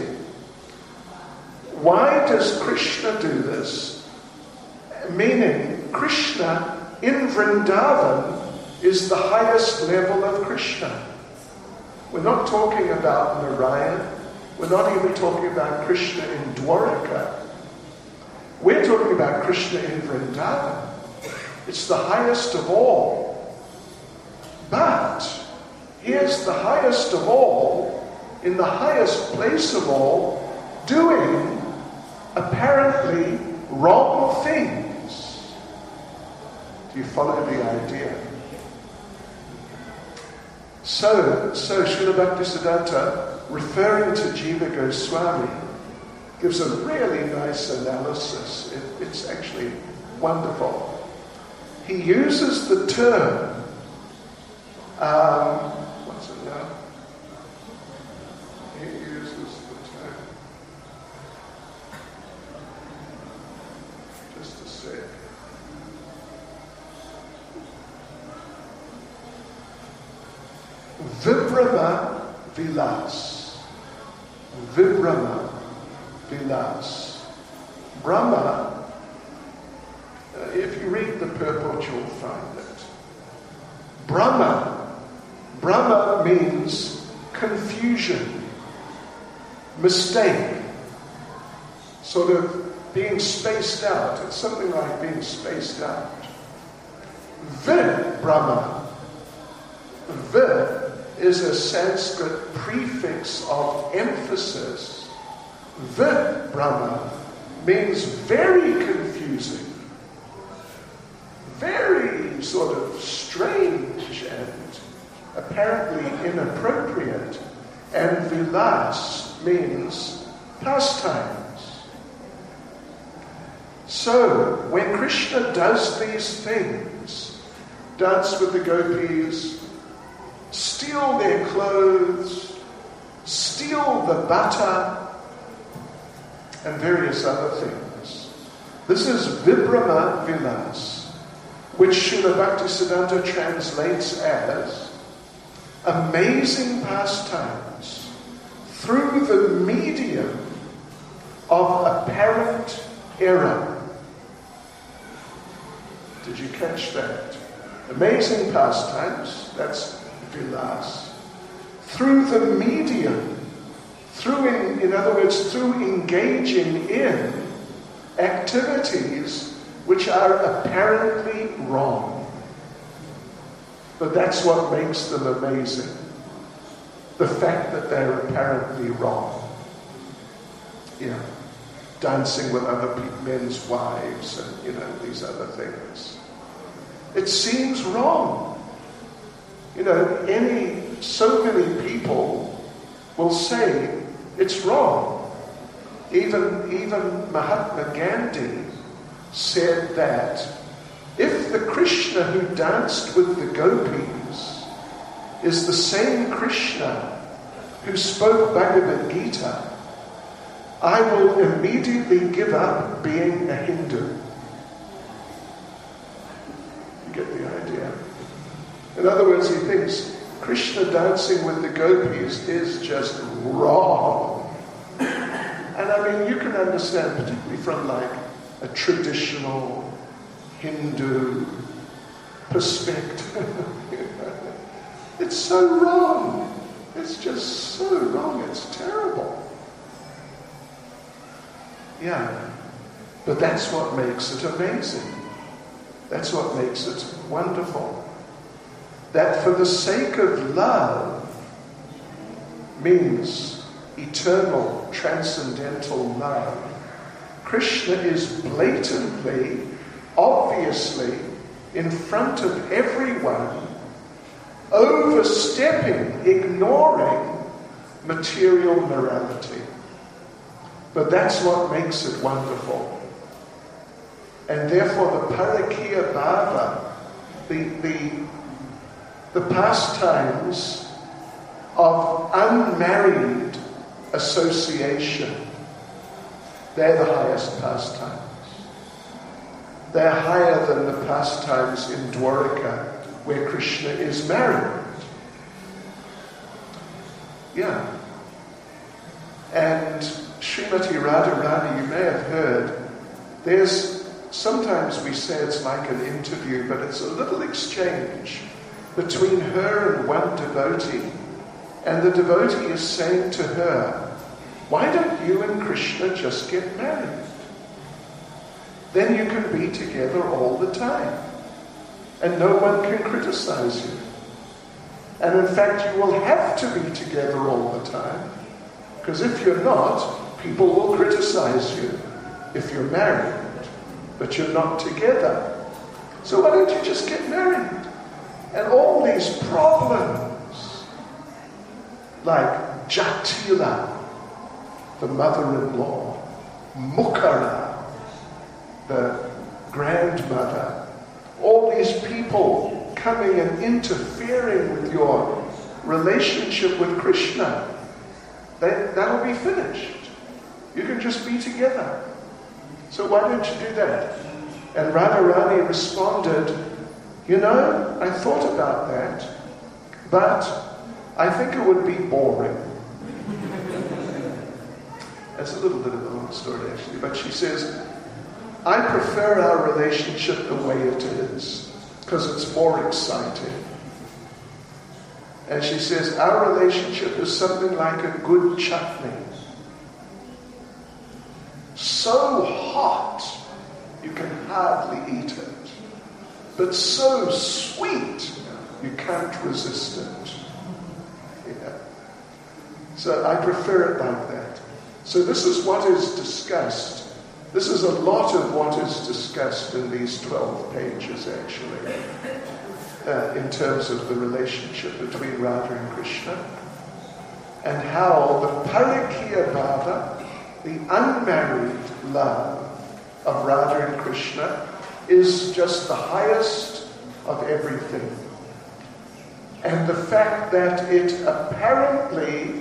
Why does Krishna do this? Meaning, Krishna in Vrindavan is the highest level of Krishna. We're not talking about Narayan. We're not even talking about Krishna in Dwaraka. We're talking about Krishna in Vrindavan. It's the highest of all. But here's the highest of all, in the highest place of all, doing apparently wrong things. Do you follow the idea? So, so Srila Bhaktisiddhanta, referring to Jiva Goswami, gives a really nice analysis. It, it's actually wonderful. He uses the term, um, what's it now? He uses the term, just a sec. Vibrama Vilas. Vibrama Vilas. Brahma, uh, if you read the purport, you'll find it. Brahma, Brahma means confusion, mistake, sort of being spaced out. It's something like being spaced out. Vid Brahma. Vid is a Sanskrit prefix of emphasis. Vid Brahma means very confusing, very sort of strange and apparently inappropriate. And Vilas means pastimes. So, when Krishna does these things, dance with the gopis, steal their clothes, steal the butter, and various other things. This is Vibrama Vilas, which Srila Bhaktisiddhanta translates as amazing pastimes through the medium era. Did you catch that? Amazing pastimes, that's vilas. Through the medium, through, in, in other words, through engaging in activities which are apparently wrong. But that's what makes them amazing. The fact that they're apparently wrong. Yeah. Dancing with other men's wives and, you know, these other things. It seems wrong. You know, any, so many people will say it's wrong. Even, even Mahatma Gandhi said that if the Krishna who danced with the gopis is the same Krishna who spoke Bhagavad Gita, I will immediately give up being a Hindu. You get the idea? In other words, he thinks Krishna dancing with the gopis is just wrong. And I mean, you can understand, particularly from like a traditional Hindu perspective. It's so wrong. It's just so wrong. It's terrible. Yeah. But that's what makes it amazing. That's what makes it wonderful. That for the sake of love means eternal, transcendental love. Krishna is blatantly, obviously, in front of everyone, overstepping, ignoring material morality. But that's what makes it wonderful. And therefore the Parakya Bhava, the, the, the pastimes of unmarried association, they're the highest pastimes. They're higher than the pastimes in Dwaraka, where Krishna is married. Yeah. And Srimati Radharani, you may have heard, there's, sometimes we say it's like an interview, but it's a little exchange between her and one devotee. And the devotee is saying to her, why don't you and Krishna just get married? Then you can be together all the time. And no one can criticize you. And in fact, you will have to be together all the time. Because if you're not, people will criticize you if you're married, but you're not together. So why don't you just get married? And all these problems, like Jatila, the mother-in-law, Mukara, the grandmother, all these people coming and interfering with your relationship with Krishna, that, that'll be finished. You can just be together. So why don't you do that? And Radharani responded, you know, I thought about that, but I think it would be boring. That's a little bit of a long story, actually. But she says, I prefer our relationship the way it is, because it's more exciting. And she says, our relationship is something like a good chutney. So hot, you can hardly eat it. But so sweet, you can't resist it. Yeah. So I prefer it like that. So this is what is discussed. This is a lot of what is discussed in these twelve pages, actually, uh, in terms of the relationship between Radha and Krishna, and how the Parakya Bhava, the unmarried love of Radha and Krishna, is just the highest of everything. And the fact that it apparently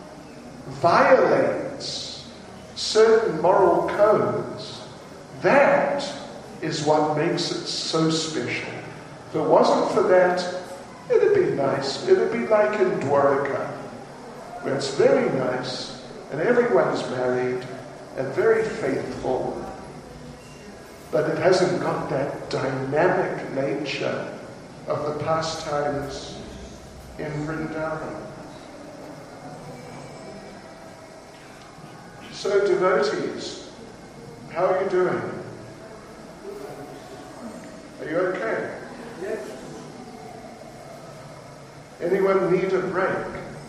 violates certain moral codes, that is what makes it so special. If it wasn't for that, it'd be nice. It'd be like in Dwaraka, where it's very nice, and everyone's married, and very faithful, but it hasn't got that dynamic nature of the pastimes in Vrindavan. So devotees, how are you doing? Are you okay? Yes. Anyone need a break?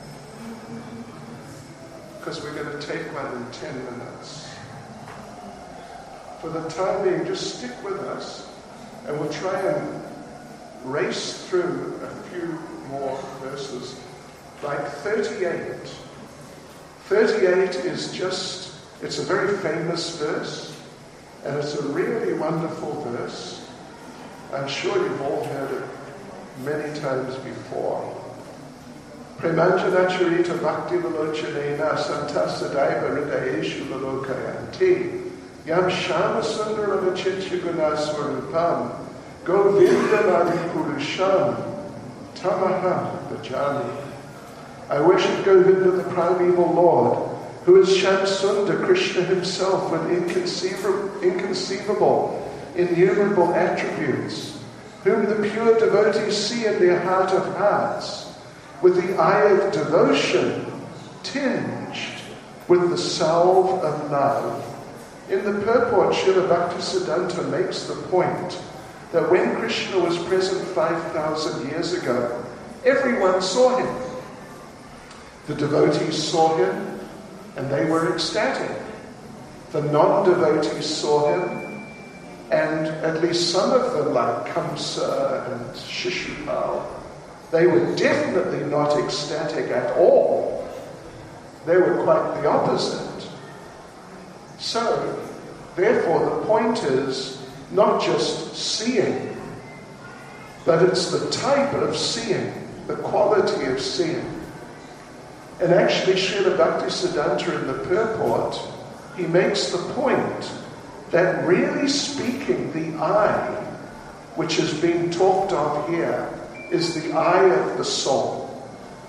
Because we're going to take one in ten minutes. For the time being, just stick with us and we'll try and race through a few more verses. Like thirty-eight. thirty-eight is just, it's a very famous verse and it's a really wonderful verse. I'm sure you've all heard it many times before. Premanjana charita bhakti valochanena santasadaiva hridayeshu lalokayanti yam shama sundaram achitya gunaswarupam govindam adipurusham tamaham bhajami. I worship Govinda, the primeval Lord, who is Shamsundar, Krishna himself, with inconceivable, inconceivable, innumerable attributes, whom the pure devotees see in their heart of hearts, with the eye of devotion tinged with the salve of love. In the purport, Srila Bhaktisiddhanta makes the point that when Krishna was present five thousand years ago, everyone saw him. The devotees saw him and they were ecstatic. The non-devotees saw him, and at least some of them, like Kamsa and Shishupal, they were definitely not ecstatic at all. They were quite the opposite. So, therefore, the point is not just seeing, but it's the type of seeing, the quality of seeing. And actually, Srila Bhaktisiddhanta in the purport, he makes the point that really speaking, the eye, which is being talked of here, is the eye of the soul.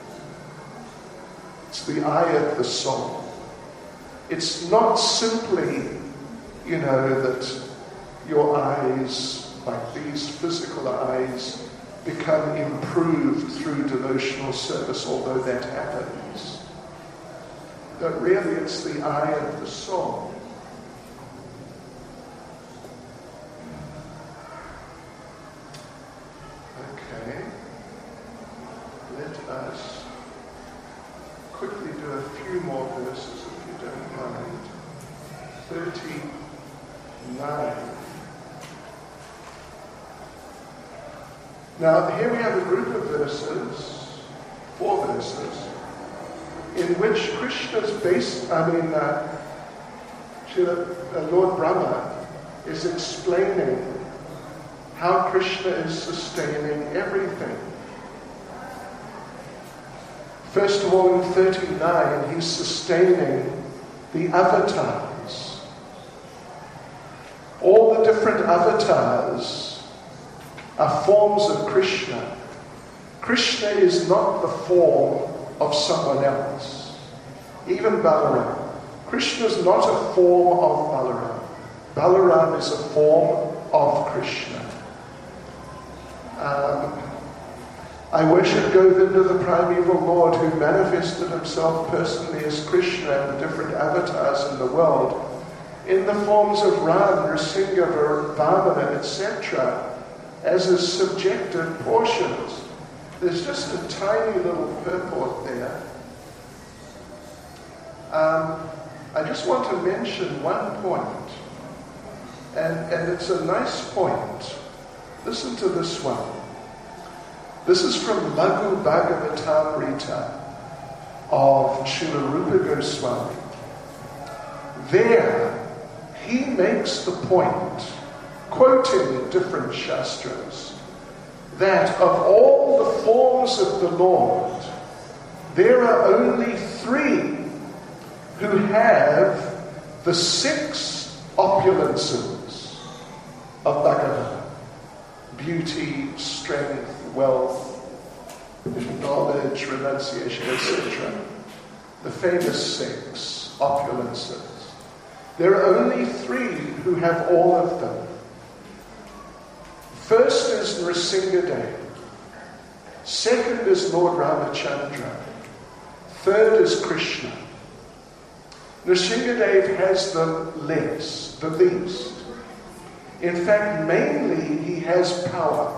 It's the eye of the soul. It's not simply, you know, that your eyes, like these physical eyes, become improved through devotional service, although that happens. But really it's the eye of the soul. Okay. Let us quickly do a few more verses, if you don't mind. thirty-nine. Now, here we have a group of verses, four verses, in which Krishna's base, I mean, uh, Lord Brahma is explaining how Krishna is sustaining everything. First of all, in thirty-nine, he's sustaining the avatars. All the different avatars are forms of Krishna. Krishna is not the form of someone else. Even Balaram. Krishna is not a form of Balaram. Balaram is a form of Krishna. Um, I worship Govinda, the primeval Lord, who manifested himself personally as Krishna and the different avatars in the world, in the forms of Ram, Nrsimha, Vamana, et cetera, as his subjective portions. There's just a tiny little purport there. Um, I just want to mention one point, and, and it's a nice point. Listen to this one. This is from Laghu Bhagavatamrita of Srila Rupa Goswami. There, he makes the point, quoting different shastras, that of all the forms of the Lord, there are only three who have the six opulences of Bhagavan: beauty, strength, wealth, knowledge, renunciation, et cetera. The famous six opulences. There are only three who have all of them. First is Nrsingadev. Second is Lord Ramachandra. Third is Krishna. Nrsingadev has the less, the least. In fact, mainly he has power.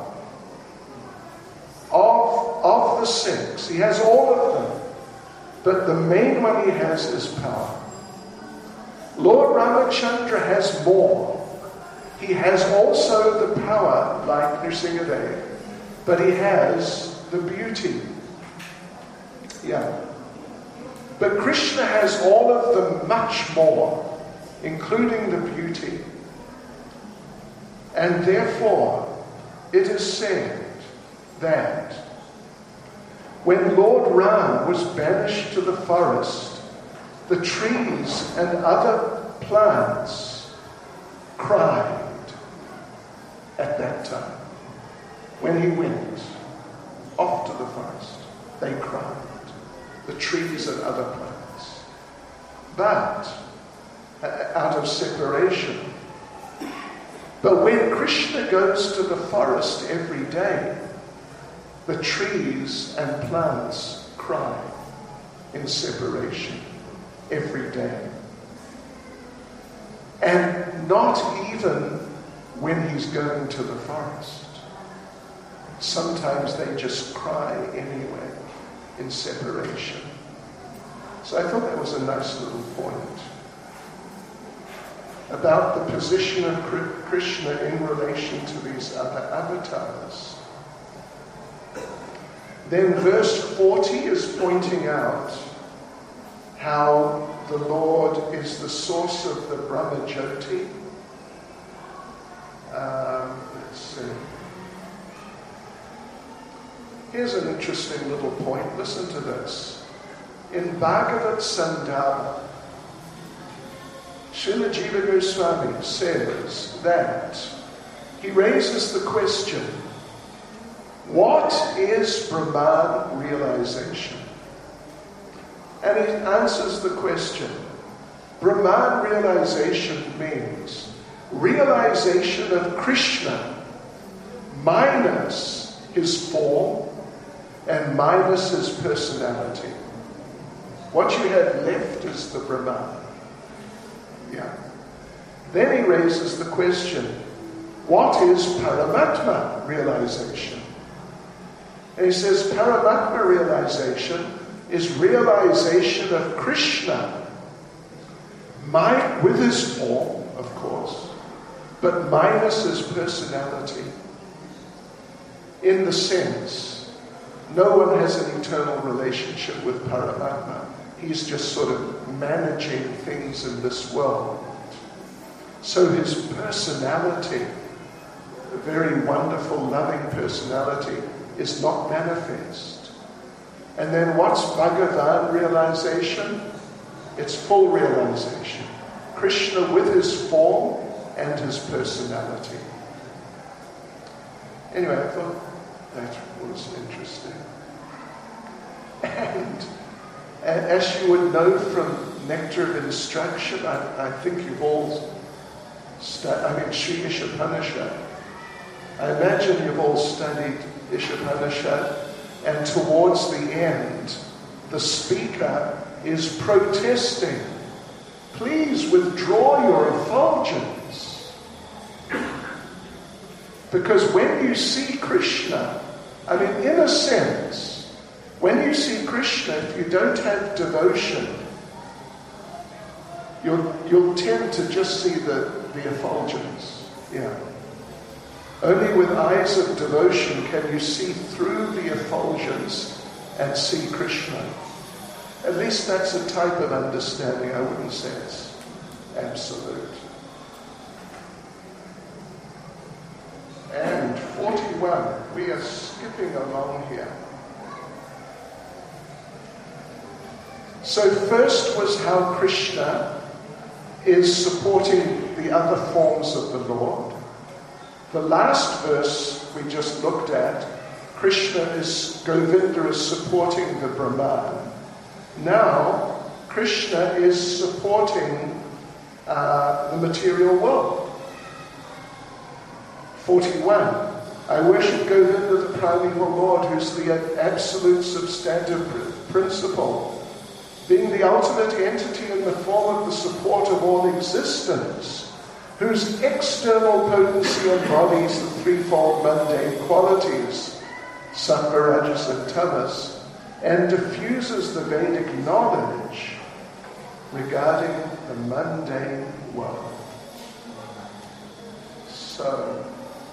Of, of the six, he has all of them. But the main one he has is power. Lord Ramachandra has more. He has also the power like Nrsingadev, but he has the beauty. Yeah. But Krishna has all of them much more, including the beauty. And therefore, it is said that when Lord Ram was banished to the forest, the trees and other plants cried at that time. When he went off to the forest, they cried. The trees and other plants. But, out of separation. But when Krishna goes to the forest every day, the trees and plants cry in separation every day. And not even when he's going to the forest. Sometimes they just cry anyway in separation. So I thought that was a nice little point about the position of Krishna in relation to these other avatars. Then verse forty is pointing out how the Lord is the source of the Brahmajyoti. Um, let's see. Here's an interesting little point. Listen to this. In Bhagavad Sandarbha, Srila Jiva Goswami says that he raises the question, what is Brahman realization? And he answers the question, Brahman realization means realization of Krishna minus his form and minus his personality. What you have left is the Brahman. Yeah. Then he raises the question, what is Paramatma realization? And he says Paramatma realization is realization of Krishna, my, with his form, of course, but minus his personality. In the sense, no one has an eternal relationship with Paramatma. He's just sort of managing things in this world. So his personality, a very wonderful, loving personality, is not manifest. And then what's Bhagavan realization? It's full realization. Krishna with his form and his personality. Anyway, I thought that was interesting. And, and as you would know from Nectar of Instruction, I, I think you've all studied, I mean, Sri Ishopanishad. I imagine you've all studied Ishopanishad, and towards the end, the speaker is protesting. Please withdraw your effulgence. Because when you see Krishna, I mean, in a sense, when you see Krishna, if you don't have devotion, you'll, you'll tend to just see the, the effulgence. Yeah. Only with eyes of devotion can you see through the effulgence and see Krishna. At least that's a type of understanding. I wouldn't say it's absolute. And forty-one, we are skipping along here. So first was how Krishna is supporting the other forms of the Lord. The last verse we just looked at, Krishna is, Govinda is supporting the Brahman. Now, Krishna is supporting uh, the material world. forty-one. I worship Govinda, the primeval Lord, who's the absolute substantive principle, being the ultimate entity in the form of the support of all existence, whose external potency embodies the threefold mundane qualities, sattva, rajas, and tamas, and diffuses the Vedic knowledge regarding the mundane world. So,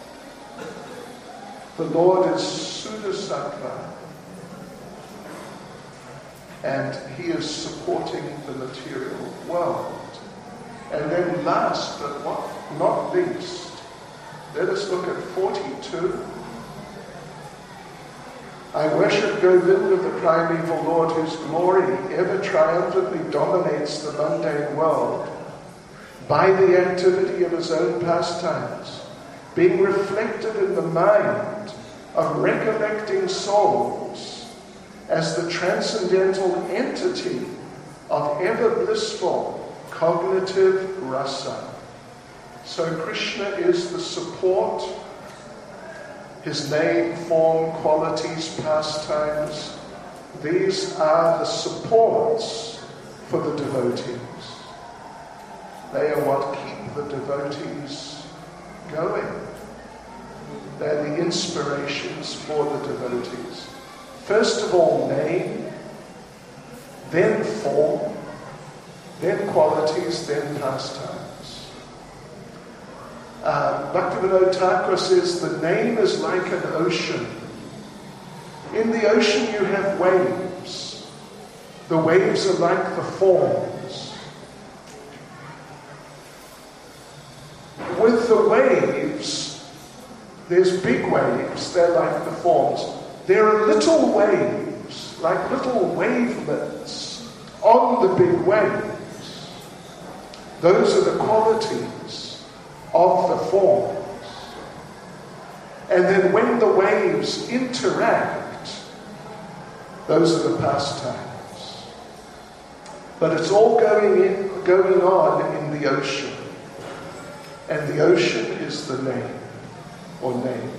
the Lord is Sudasattva, and he is supporting the material world. And then last but not least, let us look at forty-two. I worship Govinda, the primeval Lord, whose glory ever triumphantly dominates the mundane world by the activity of his own pastimes, being reflected in the mind of recollecting souls as the transcendental entity of ever blissful cognitive rasa. So Krishna is the support, his name, form, qualities, pastimes, these are the supports for the devotees. They are what keep the devotees going. They're the inspirations for the devotees. First of all, name, then form, then qualities, then pastimes. Uh, Bhaktivinoda Thakur says the name is like an ocean. In the ocean you have waves. The waves are like the forms. With the waves, there's big waves, they're like the forms. There are little waves, like little wavelets on the big waves. Those are the qualities of the forms. And then when the waves interact, those are the pastimes. But it's all going in, going on in the ocean. And the ocean is the name, or names.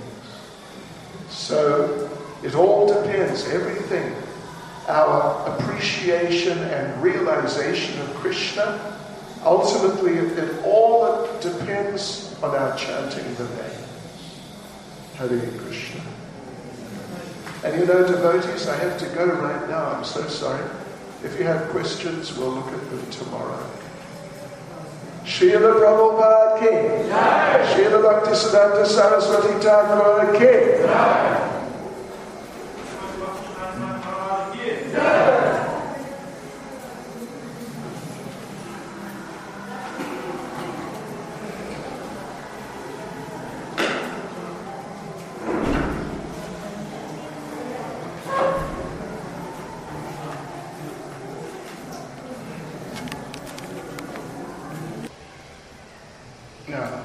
So it all depends, everything, our appreciation and realization of Krishna, ultimately it, it all depends on our chanting the names. Hare Krishna. And you know, devotees, I have to go right now. I'm so sorry. If you have questions, we'll look at them tomorrow. Srila Prabhupada ki Jai. Srila Bhaktisiddhanta Saraswati Thakur ki Jai. Now,